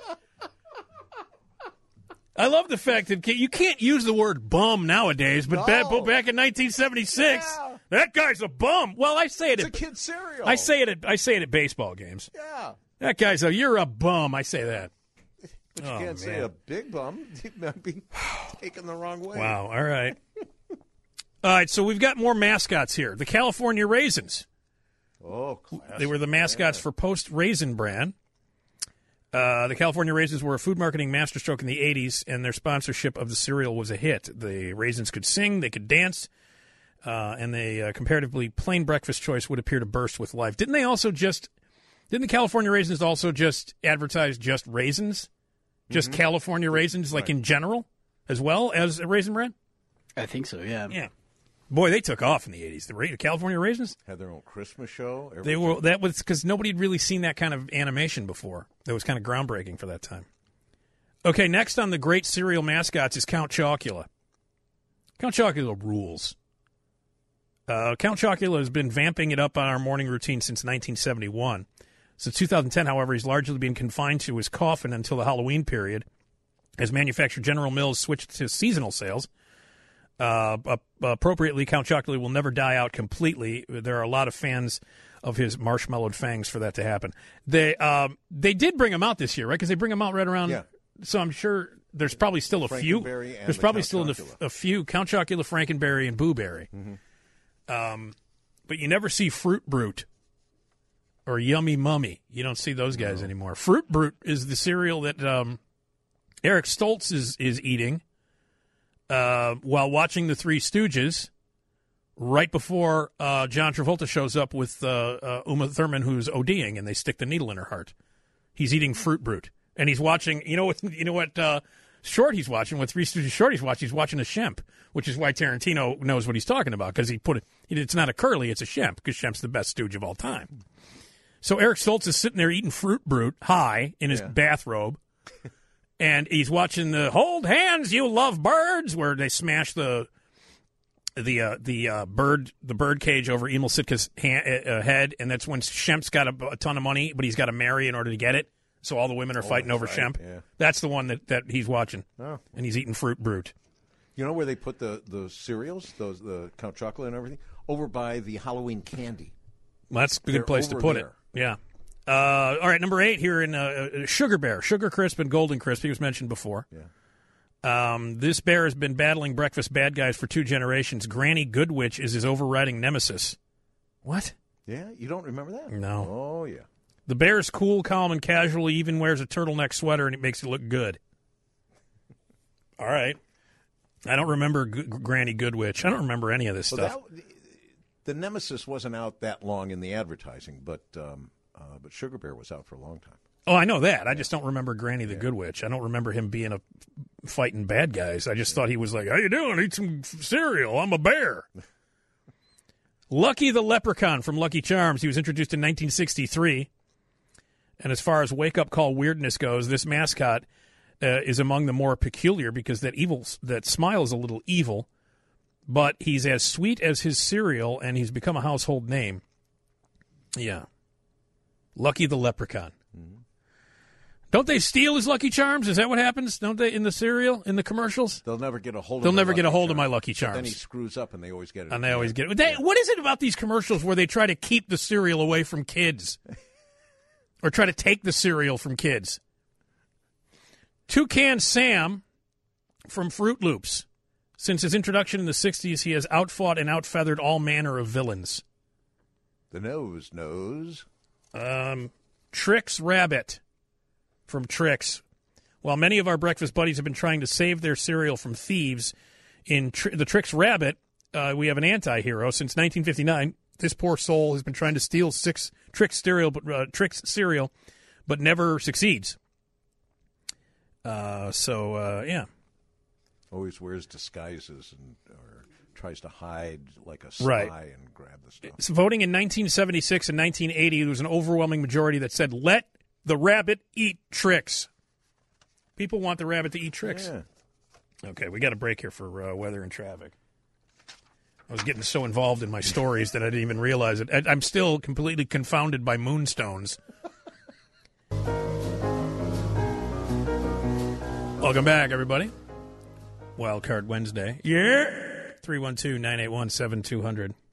I love the fact that you can't use the word bum nowadays, but, No. back, but back in nineteen seventy-six, Yeah. that guy's a bum. Well, I say it. It's a At, kid's cereal. I say it. At, I say it at baseball games. Yeah. That guy's a. You're a bum. I say that. But you Oh, can't say man. a big bum. He might be taken the wrong way. Wow. All right. All right. So we've got more mascots here. The California Raisins. Oh, classic. They were the mascots for Post Raisin Bran. Uh, the California Raisins were a food marketing masterstroke in the eighties, and their sponsorship of the cereal was a hit. The raisins could sing, they could dance, uh, and the uh, comparatively plain breakfast choice would appear to burst with life. Didn't they also just? Didn't the California Raisins also just advertise just raisins, just Mm-hmm. California raisins, like in general, as well as a Raisin Bran? I think so, yeah. Yeah. Boy, they took off in the eighties. The Ra- California Raisins. Had their own Christmas show. They everything. were that was because nobody had really seen that kind of animation before. That was kind of groundbreaking for that time. Okay, next on the great cereal mascots is Count Chocula. Count Chocula rules. Uh, Count Chocula has been vamping it up on our morning routine since nineteen seventy-one. Since two thousand ten, however, he's largely been confined to his coffin until the Halloween period, as manufacturer General Mills switched to seasonal sales. Uh, uh, appropriately, Count Chocula will never die out completely. There are a lot of fans of his marshmallowed fangs for that to happen. They um, they did bring him out this year, right? Because they bring him out right around. Yeah. So I'm sure there's probably still a few. Frankenberry and There's the probably Count still a, Chocula. a few Count Chocula, Frankenberry, and Boo Berry. Mm-hmm. Um, but you never see Fruit Brute or Yummy Mummy. You don't see those guys anymore. Fruit Brute is the cereal that um, Eric Stoltz is is eating. Uh, while watching the Three Stooges, right before uh, John Travolta shows up with uh, uh, Uma Thurman, who's ODing, and they stick the needle in her heart. He's eating Fruit Brute, and he's watching. You know what? You know what? Uh, short he's watching. What Three Stooges short he's watching? He's watching a Shemp, which is why Tarantino knows what he's talking about because he put it. It's not a curly, it's a Shemp because Shemp's the best Stooge of all time. So Eric Stoltz is sitting there eating Fruit Brute high in his Yeah. bathrobe. And he's watching the "Hold Hands, You Love Birds," where they smash the the uh, the uh, bird the bird cage over Emil Sitka's ha- uh, head, and that's when Shemp's got a, a ton of money, but he's got to marry in order to get it. So all the women are fighting over that's right, Shemp. yeah. That's the one that, that he's watching, Oh. and he's eating Fruit Brute. You know where they put the, the cereals, those the Count Chocula and everything? Over by the Halloween candy. Well, that's a good They're place to over put there. it. Yeah. Uh, all right, number eight here in uh, Sugar Bear, Sugar Crisp and Golden Crisp. He was mentioned before. Yeah. Um, this bear has been battling breakfast bad guys for two generations. Granny Goodwitch is his overriding nemesis. What? Yeah, you don't remember that? No. Oh, yeah. The bear is cool, calm, and casual. He even wears a turtleneck sweater, and it makes it look good. All right. I don't remember G- Granny Goodwitch. I don't remember any of this well, stuff. That, the Nemesis wasn't out that long in the advertising, but um, uh, but Sugar Bear was out for a long time. Oh, I know that. I just don't remember Granny the Good Witch. I don't remember him being a fighting bad guys. I just thought he was like, "How you doing? Eat some cereal. I'm a bear." Lucky the Leprechaun from Lucky Charms. He was introduced in nineteen sixty-three. And as far as wake-up call weirdness goes, this mascot uh, is among the more peculiar because that evil, that smile is a little evil, but he's as sweet as his cereal, and he's become a household name. Yeah. Lucky the Leprechaun. Mm-hmm. Don't they steal his Lucky Charms? Is that what happens? Don't they in the cereal, in the commercials? They'll never get a hold of They'll my never get a Lucky hold Charms. of my Lucky Charms. But then he screws up, and they always get it. And they always get it. They, what is it about these commercials where they try to keep the cereal away from kids? Or try to take the cereal from kids? Toucan Sam from Fruit Loops. Since his introduction in the sixties, he has outfought and outfeathered all manner of villains. The nose knows. Um, Trix Rabbit from Trix. While many of our breakfast buddies have been trying to save their cereal from thieves, in Tri- the Trix Rabbit, uh, we have an anti-hero. Since nineteen fifty-nine, this poor soul has been trying to steal six Trix cereal, but uh, Trix cereal, but never succeeds. Uh, so uh, yeah, always wears disguises and or tries to hide like a spy right. and grab the stuff. So voting in nineteen seventy-six and nineteen eighty, there was an overwhelming majority that said, "Let the rabbit eat Trix." People want the rabbit to eat Trix. Yeah. Okay, we got a break here for uh, weather and traffic. I was getting so involved in my stories that I didn't even realize it. I, I'm still completely confounded by moonstones. Welcome back, everybody. Wild Card Wednesday. Yeah. three one two, nine eight one, seven two zero zero.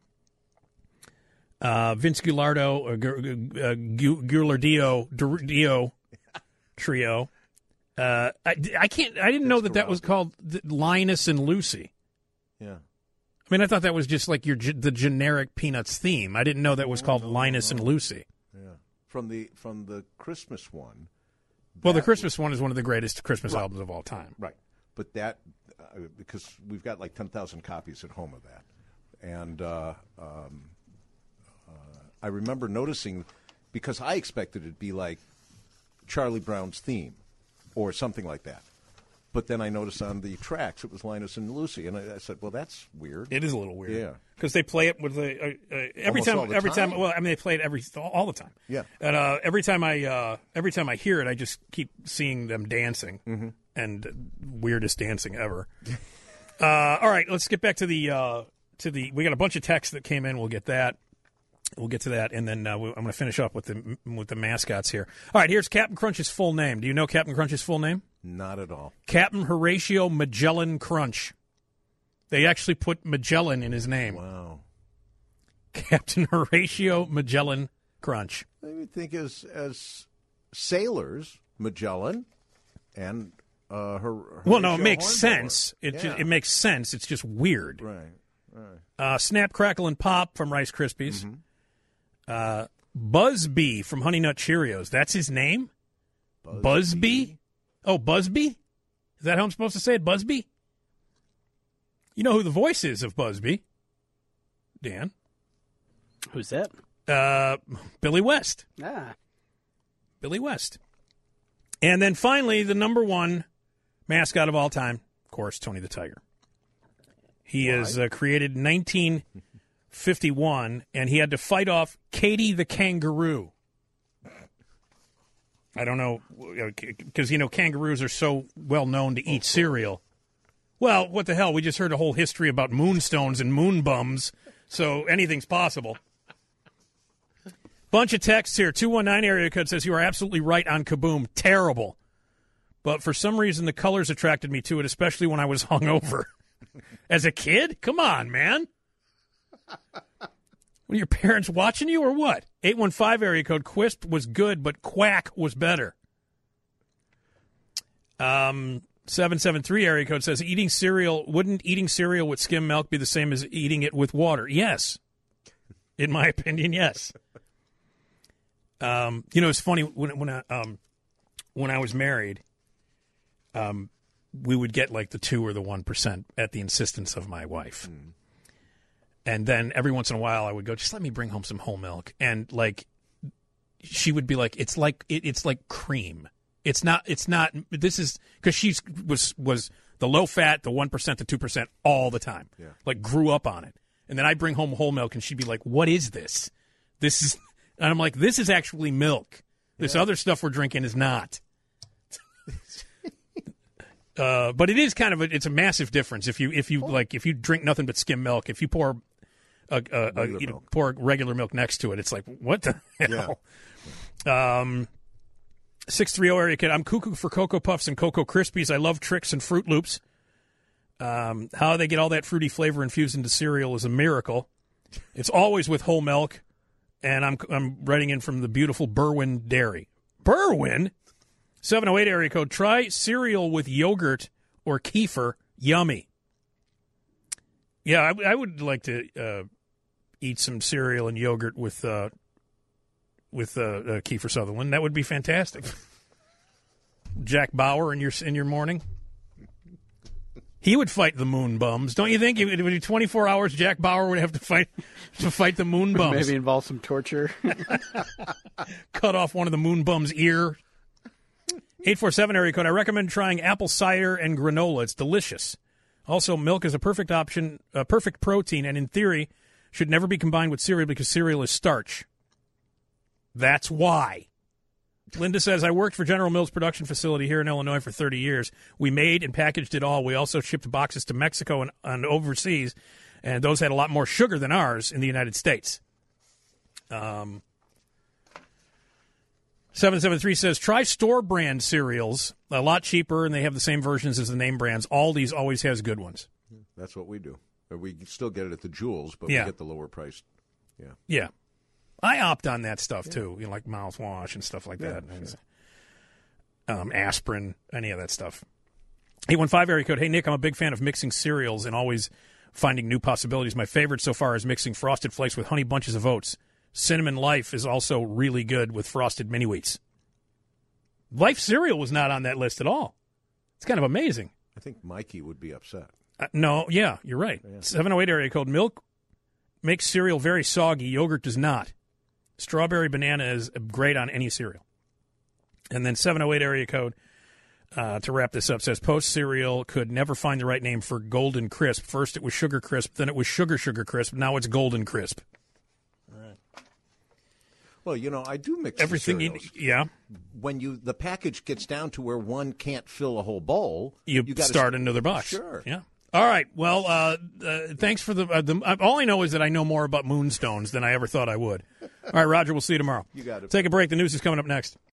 Uh, Vince Giulardo, uh, uh, Giulardio Dio trio. Uh, I, I can't. I didn't know that that was called Linus and Lucy. Yeah. I mean, I thought that was just like your the generic Peanuts theme. I didn't know that was called oh, no, Linus no. and Lucy. Yeah. From the from the Christmas one. Well, the Christmas was, one is one of the greatest Christmas right. albums of all time. Right. But that uh, because we've got like ten thousand copies at home of that, and uh, um, uh, I remember noticing because I expected it to be like Charlie Brown's theme or something like that. But then I noticed on the tracks it was Linus and Lucy, and I, I said, "Well, that's weird." It is a little weird, yeah, because they play it with the uh, uh, every Almost time. Every time. time, well, I mean, they play it every all the time. Yeah, and uh, every time I uh, every time I hear it, I just keep seeing them dancing, mm-hmm. and weirdest dancing ever. uh, all right, let's get back to the uh, to the. We got a bunch of texts that came in. We'll get that. We'll get to that, and then uh, I'm going to finish up with the with the mascots here. All right, here's Captain Crunch's full name. Do you know Captain Crunch's full name? Not at all. Captain Horatio Magellan Crunch. They actually put Magellan in his name. Wow. Captain Horatio Magellan Crunch. I would think as as sailors, Magellan and uh, her. Well, no, it makes Hornblower. sense. It yeah. just, it makes sense. It's just weird. Right. Right. Uh, Snap, Crackle, and Pop from Rice Krispies. Mm-hmm. Uh, Buzzbee from Honey Nut Cheerios. That's his name? Buzzbee? Buzzbee? Oh, Buzzbee? Is that how I'm supposed to say it? Buzzbee? You know who the voice is of Buzzbee? Dan? Who's that? Uh, Billy West. Ah. Billy West. And then finally, the number one mascot of all time, of course, Tony the Tiger. He Why? is uh, created in nineteen fifty-one, and he had to fight off Katie the Kangaroo. I don't know, because, you know, kangaroos are so well known to eat cereal. Well, what the hell? We just heard a whole history about moonstones and moon bums, so anything's possible. Bunch of texts here. two one nine area code says, you are absolutely right on Kaboom. Terrible. But for some reason, the colors attracted me to it, especially when I was hungover. As a kid? Come on, man. Were your parents watching you or what? eight one five area code, Quisp was good, but Quack was better. Um, seven seven three area code says, eating cereal, wouldn't eating cereal with skim milk be the same as eating it with water? Yes. In my opinion, yes. Um, you know, it's funny, when when I, um, when I was married, um, we would get like the two or the one percent at the insistence of my wife. Mm. And then every once in a while I would go, just let me bring home some whole milk. And like, she would be like, it's like, it, it's like cream. It's not, it's not, this is, because she was, was the low fat, the one percent, the two percent all the time. Yeah. Like grew up on it. And then I'd bring home whole milk and she'd be like, what is this? This is, and I'm like, this is actually milk. This yeah. other stuff we're drinking is not. uh, but it is kind of a, it's a massive difference. If you, if you like, if you drink nothing but skim milk, if you pour a, a, a you know, pour regular milk next to it, it's like, what the hell? Yeah. Um, six three zero area kid. I'm cuckoo for Cocoa Puffs and Cocoa Krispies. I love Tricks and Fruit Loops. Um, how they get all that fruity flavor infused into cereal is a miracle. It's always with whole milk. And I'm I'm writing in from the beautiful Berwyn Dairy. Berwyn? seven oh eight area code. Try cereal with yogurt or kefir. Yummy. Yeah, I, I would like to uh, eat some cereal and yogurt with uh, with uh, uh, Kiefer Sutherland. That would be fantastic. Jack Bauer in your in your morning. He would fight the moon bums, don't you think? It would be twenty-four hours. Jack Bauer would have to fight to fight the moon bums. Maybe involve some torture. Cut off one of the moon bums' ear. eight four seven area code. I recommend trying apple cider and granola. It's delicious. Also, milk is a perfect option, a perfect protein, and in theory, should never be combined with cereal because cereal is starch. That's why. Linda says, I worked for General Mills production facility here in Illinois for thirty years. We made and packaged it all. We also shipped boxes to Mexico and, and overseas, and those had a lot more sugar than ours in the United States. Um, seven seven three says, try store brand cereals. A lot cheaper, and they have the same versions as the name brands. Aldi's always has good ones. That's what we do. We still get it at the Jewels, but yeah. we get the lower priced. Yeah. Yeah. I opt on that stuff, yeah. too, you know, like mouthwash and stuff like yeah, that. Sure. Um, aspirin, any of that stuff. eight one five area code. Hey, Nick, I'm a big fan of mixing cereals and always finding new possibilities. My favorite so far is mixing Frosted Flakes with Honey Bunches of Oats. Cinnamon Life is also really good with Frosted Mini Wheats. Life cereal was not on that list at all. It's kind of amazing. I think Mikey would be upset. Uh, no, yeah, you're right. Yeah. seven oh eight area code. Milk makes cereal very soggy. Yogurt does not. Strawberry banana is great on any cereal. And then seven oh eight area code, uh, to wrap this up, says Post cereal could never find the right name for Golden Crisp. First it was Sugar Crisp, then it was Sugar Sugar Crisp, now it's Golden Crisp. All right. Well, you know, I do mix everything. You, yeah. When you the package gets down to where one can't fill a whole bowl, you, you start st- another box. Sure. Yeah. All right. Well, uh, uh, thanks for the, uh, the. All I know is that I know more about moonstones than I ever thought I would. All right, Roger. We'll see you tomorrow. You got it. Take a break. The news is coming up next.